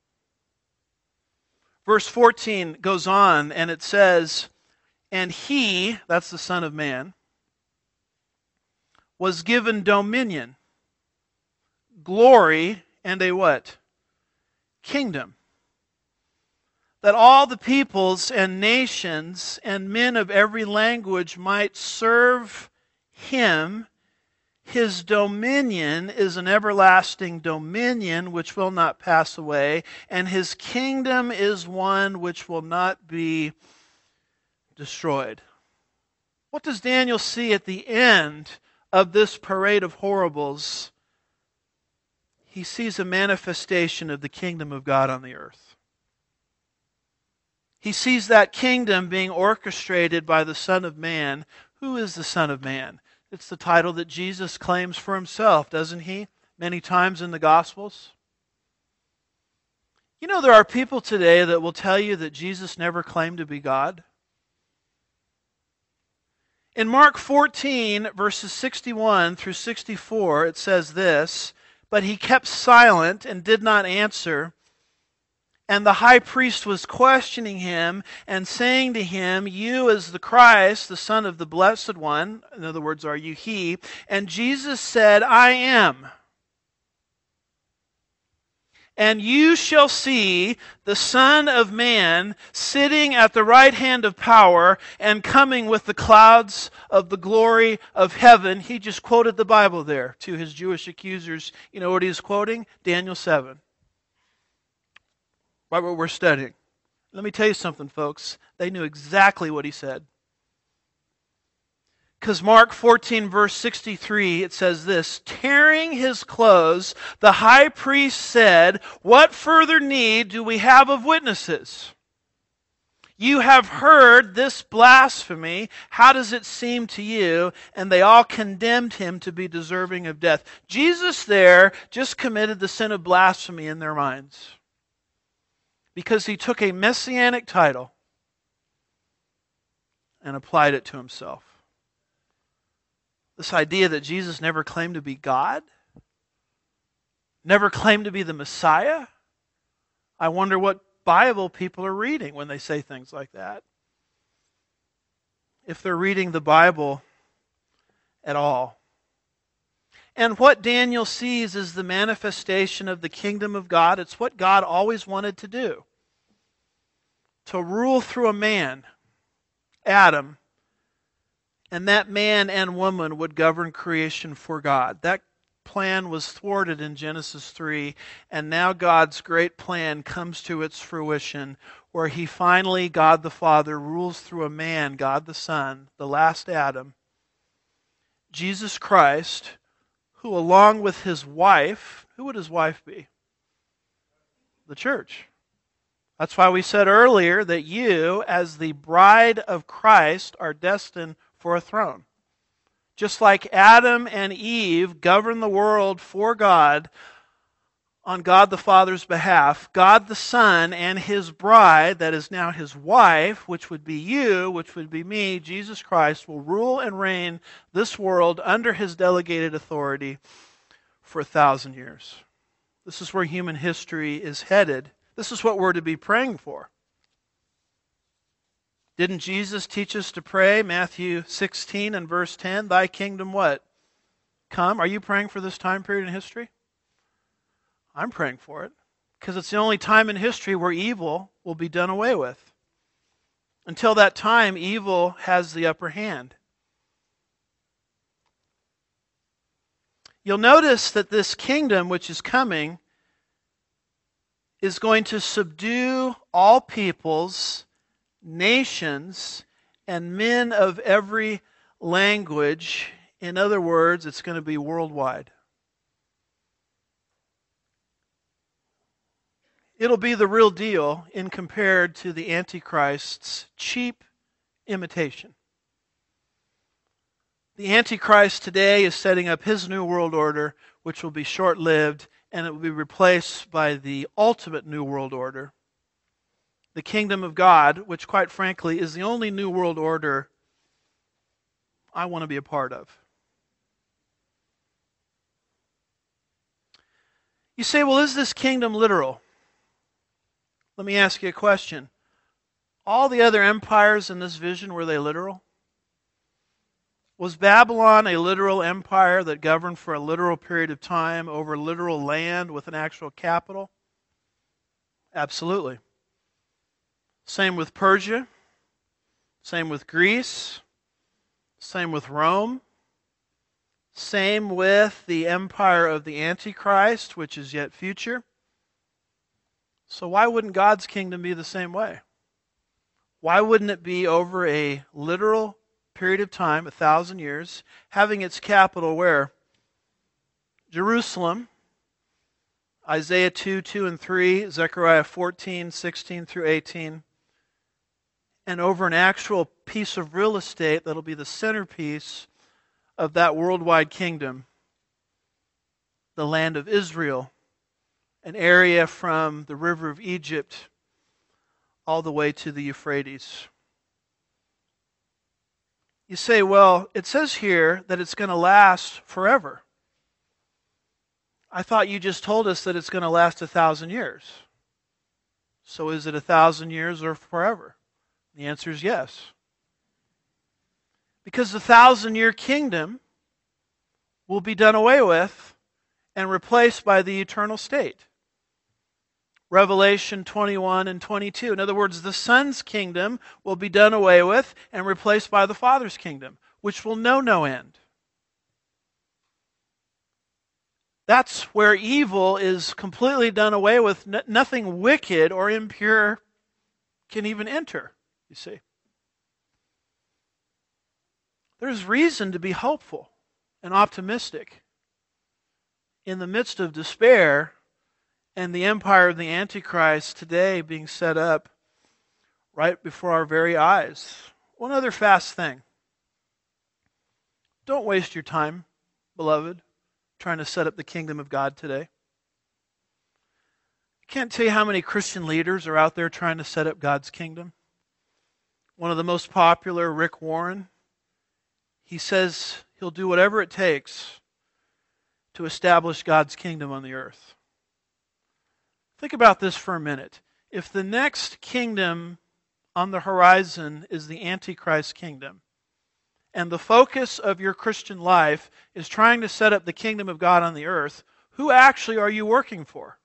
Verse fourteen goes on and it says, "And he," that's the Son of Man, "was given dominion, glory, and a" what? "Kingdom, that all the peoples and nations and men of every language might serve him. His dominion is an everlasting dominion which will not pass away, and his kingdom is one which will not be destroyed." What does Daniel see at the end of this parade of horribles? He sees a manifestation of the kingdom of God on the earth. He sees that kingdom being orchestrated by the Son of Man. Who is the Son of Man? It's the title that Jesus claims for himself, doesn't he? Many times in the Gospels. You know, there are people today that will tell you that Jesus never claimed to be God. In Mark fourteen, verses sixty-one through sixty-four, it says this, "But he kept silent and did not answer. And the high priest was questioning him and saying to him, 'You as the Christ, the Son of the Blessed One,'" in other words, "are you he?" And Jesus said, "I am. And you shall see the Son of Man sitting at the right hand of power and coming with the clouds of the glory of heaven." He just quoted the Bible there to his Jewish accusers. You know what he's quoting? Daniel seven. Right what we're studying. Let me tell you something, folks. They knew exactly what he said. Because Mark fourteen, verse sixty-three, it says this, "Tearing his clothes, the high priest said, 'What further need do we have of witnesses? You have heard this blasphemy. How does it seem to you?' And they all condemned him to be deserving of death." Jesus there just committed the sin of blasphemy in their minds, because he took a messianic title and applied it to himself. This idea that Jesus never claimed to be God, never claimed to be the Messiah. I wonder what Bible people are reading when they say things like that. If they're reading the Bible at all. And what Daniel sees is the manifestation of the kingdom of God. It's what God always wanted to do. To rule through a man, Adam, and that man and woman would govern creation for God. That plan was thwarted in Genesis three, and now God's great plan comes to its fruition, where he finally, God the Father, rules through a man, God the Son, the last Adam, Jesus Christ, who along with his wife, who would his wife be? The church. That's why we said earlier that you, as the bride of Christ, are destined for a throne. Just like Adam and Eve governed the world for God on God the Father's behalf, God the Son and his bride, that is now his wife, which would be you, which would be me, Jesus Christ, will rule and reign this world under his delegated authority for a thousand years. This is where human history is headed. This is what we're to be praying for. Didn't Jesus teach us to pray? Matthew sixteen and verse ten, "Thy kingdom" what? "Come." Are you praying for this time period in history? I'm praying for it, because it's the only time in history where evil will be done away with. Until that time, evil has the upper hand. You'll notice that this kingdom which is coming is going to subdue all peoples, nations, and men of every language. In other words, it's going to be worldwide. It'll be the real deal in compared to the Antichrist's cheap imitation. The Antichrist today is setting up his new world order, which will be short-lived, and it will be replaced by the ultimate new world order, the kingdom of God, which quite frankly is the only new world order I want to be a part of. You say, well, is this kingdom literal? Let me ask you a question. All the other empires in this vision, were they literal? Was Babylon a literal empire that governed for a literal period of time over literal land with an actual capital? Absolutely. Same with Persia. Same with Greece. Same with Rome. Same with the empire of the Antichrist, which is yet future. So why wouldn't God's kingdom be the same way? Why wouldn't it be over a literal period of time, a thousand years, having its capital where? Jerusalem, Isaiah two, two and three, Zechariah fourteen, sixteen through eighteen, and over an actual piece of real estate that'll be the centerpiece of that worldwide kingdom, the land of Israel, an area from the river of Egypt all the way to the Euphrates. You say, well, it says here that it's going to last forever. I thought you just told us that it's going to last a thousand years. So is it a thousand years or forever? The answer is yes. Because the thousand-year kingdom will be done away with and replaced by the eternal state. Revelation twenty-one and twenty-two. In other words, the Son's kingdom will be done away with and replaced by the Father's kingdom, which will know no end. That's where evil is completely done away with. N- nothing wicked or impure can even enter, you see. There's reason to be hopeful and optimistic in the midst of despair and the empire of the Antichrist today being set up right before our very eyes. One other fast thing. Don't waste your time, beloved, trying to set up the kingdom of God today. I can't tell you how many Christian leaders are out there trying to set up God's kingdom. One of the most popular, Rick Warren, he says he'll do whatever it takes to establish God's kingdom on the earth. Think about this for a minute. If the next kingdom on the horizon is the Antichrist kingdom, and the focus of your Christian life is trying to set up the kingdom of God on the earth, who actually are you working for?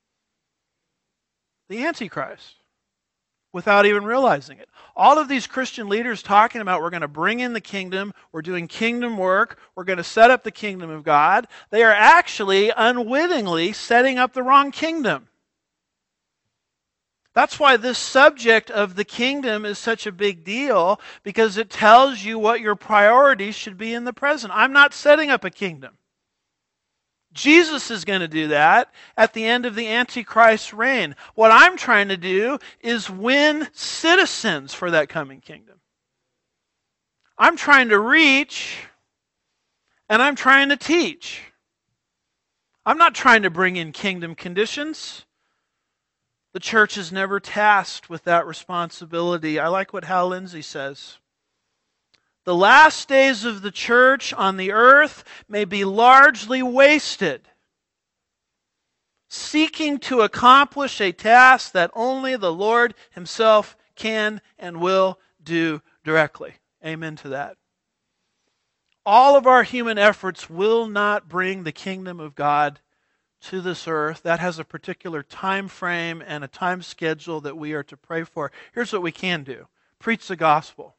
The Antichrist, without even realizing it. All of these Christian leaders talking about we're going to bring in the kingdom, we're doing kingdom work, we're going to set up the kingdom of God, they are actually unwittingly setting up the wrong kingdom. That's why this subject of the kingdom is such a big deal, because it tells you what your priorities should be in the present. I'm not setting up a kingdom. Jesus is going to do that at the end of the Antichrist's reign. What I'm trying to do is win citizens for that coming kingdom. I'm trying to reach, and I'm trying to teach. I'm not trying to bring in kingdom conditions. The church is never tasked with that responsibility. I like what Hal Lindsey says. The last days of the church on the earth may be largely wasted seeking to accomplish a task that only the Lord Himself can and will do directly. Amen to that. All of our human efforts will not bring the kingdom of God to this earth. That has a particular time frame and a time schedule that we are to pray for. Here's what we can do. Preach the gospel.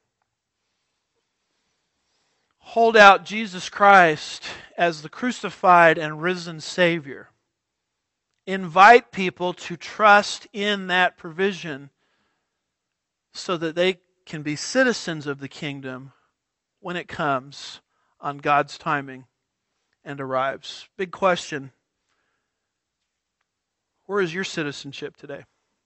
Hold out Jesus Christ as the crucified and risen Savior. Invite people to trust in that provision so that they can be citizens of the kingdom when it comes on God's timing and arrives. Big question. Where is your citizenship today?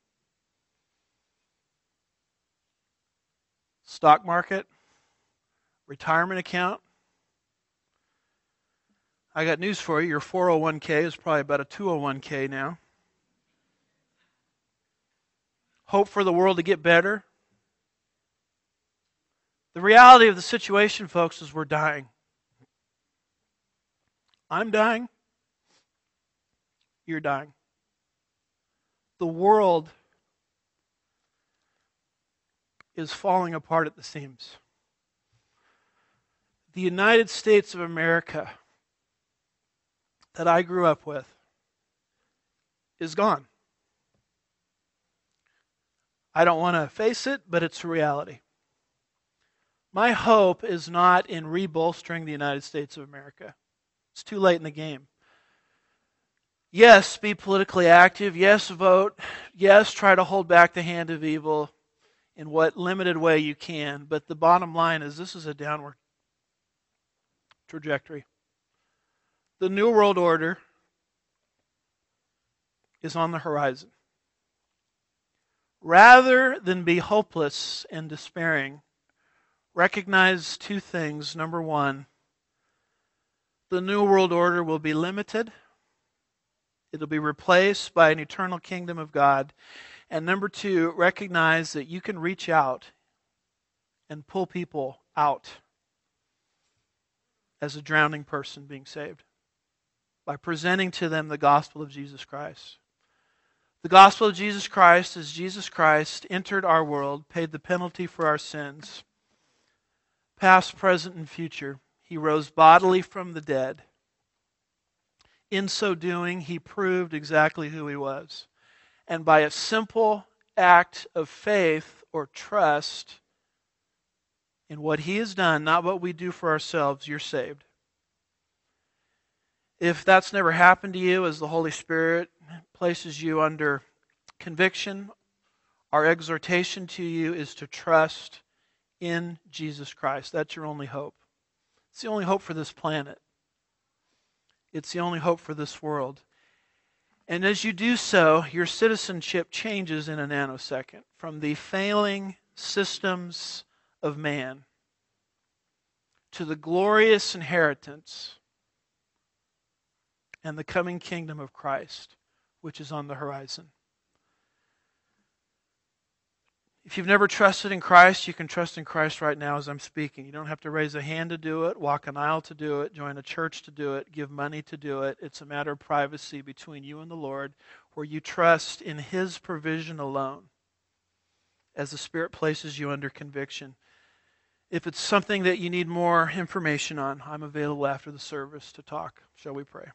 Stock market? Retirement account? I got news for you. Your four oh one k is probably about a two oh one k now. Hope for the world to get better. The reality of the situation, folks, is we're dying. I'm dying. You're dying. The world is falling apart at the seams. The United States of America that I grew up with is gone. I don't want to face it, but it's a reality. My hope is not in rebolstering the United States of America. It's too late in the game. Yes, be politically active. Yes, vote. Yes, try to hold back the hand of evil in what limited way you can. But the bottom line is this is a downward trajectory. The New World Order is on the horizon. Rather than be hopeless and despairing, recognize two things. Number one, the New World Order will be limited. It'll be replaced by an eternal kingdom of God. And number two, recognize that you can reach out and pull people out as a drowning person being saved by presenting to them the gospel of Jesus Christ. The gospel of Jesus Christ is Jesus Christ entered our world, paid the penalty for our sins, past, present, and future. He rose bodily from the dead. In so doing, he proved exactly who he was. And by a simple act of faith or trust in what he has done, not what we do for ourselves, you're saved. If that's never happened to you, as the Holy Spirit places you under conviction, our exhortation to you is to trust in Jesus Christ. That's your only hope. It's the only hope for this planet. It's the only hope for this world. And as you do so, your citizenship changes in a nanosecond from the failing systems of man to the glorious inheritance and the coming kingdom of Christ, which is on the horizon. If you've never trusted in Christ, you can trust in Christ right now as I'm speaking. You don't have to raise a hand to do it, walk an aisle to do it, join a church to do it, give money to do it. It's a matter of privacy between you and the Lord, where you trust in His provision alone as the Spirit places you under conviction. If it's something that you need more information on, I'm available after the service to talk. Shall we pray?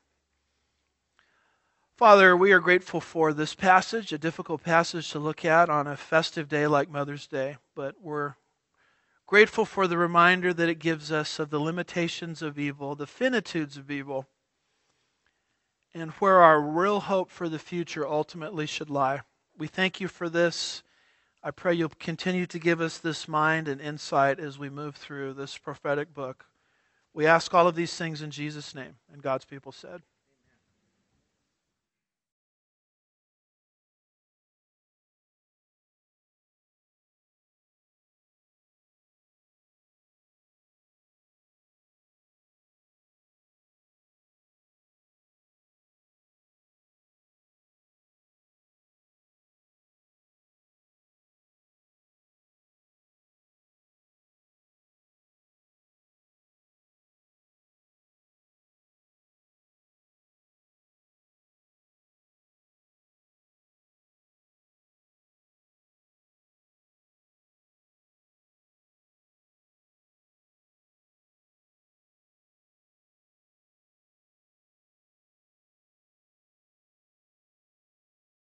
Father, we are grateful for this passage, a difficult passage to look at on a festive day like Mother's Day, but we're grateful for the reminder that it gives us of the limitations of evil, the finitudes of evil, and where our real hope for the future ultimately should lie. We thank you for this. I pray you'll continue to give us this mind and insight as we move through this prophetic book. We ask all of these things in Jesus' name, and God's people said.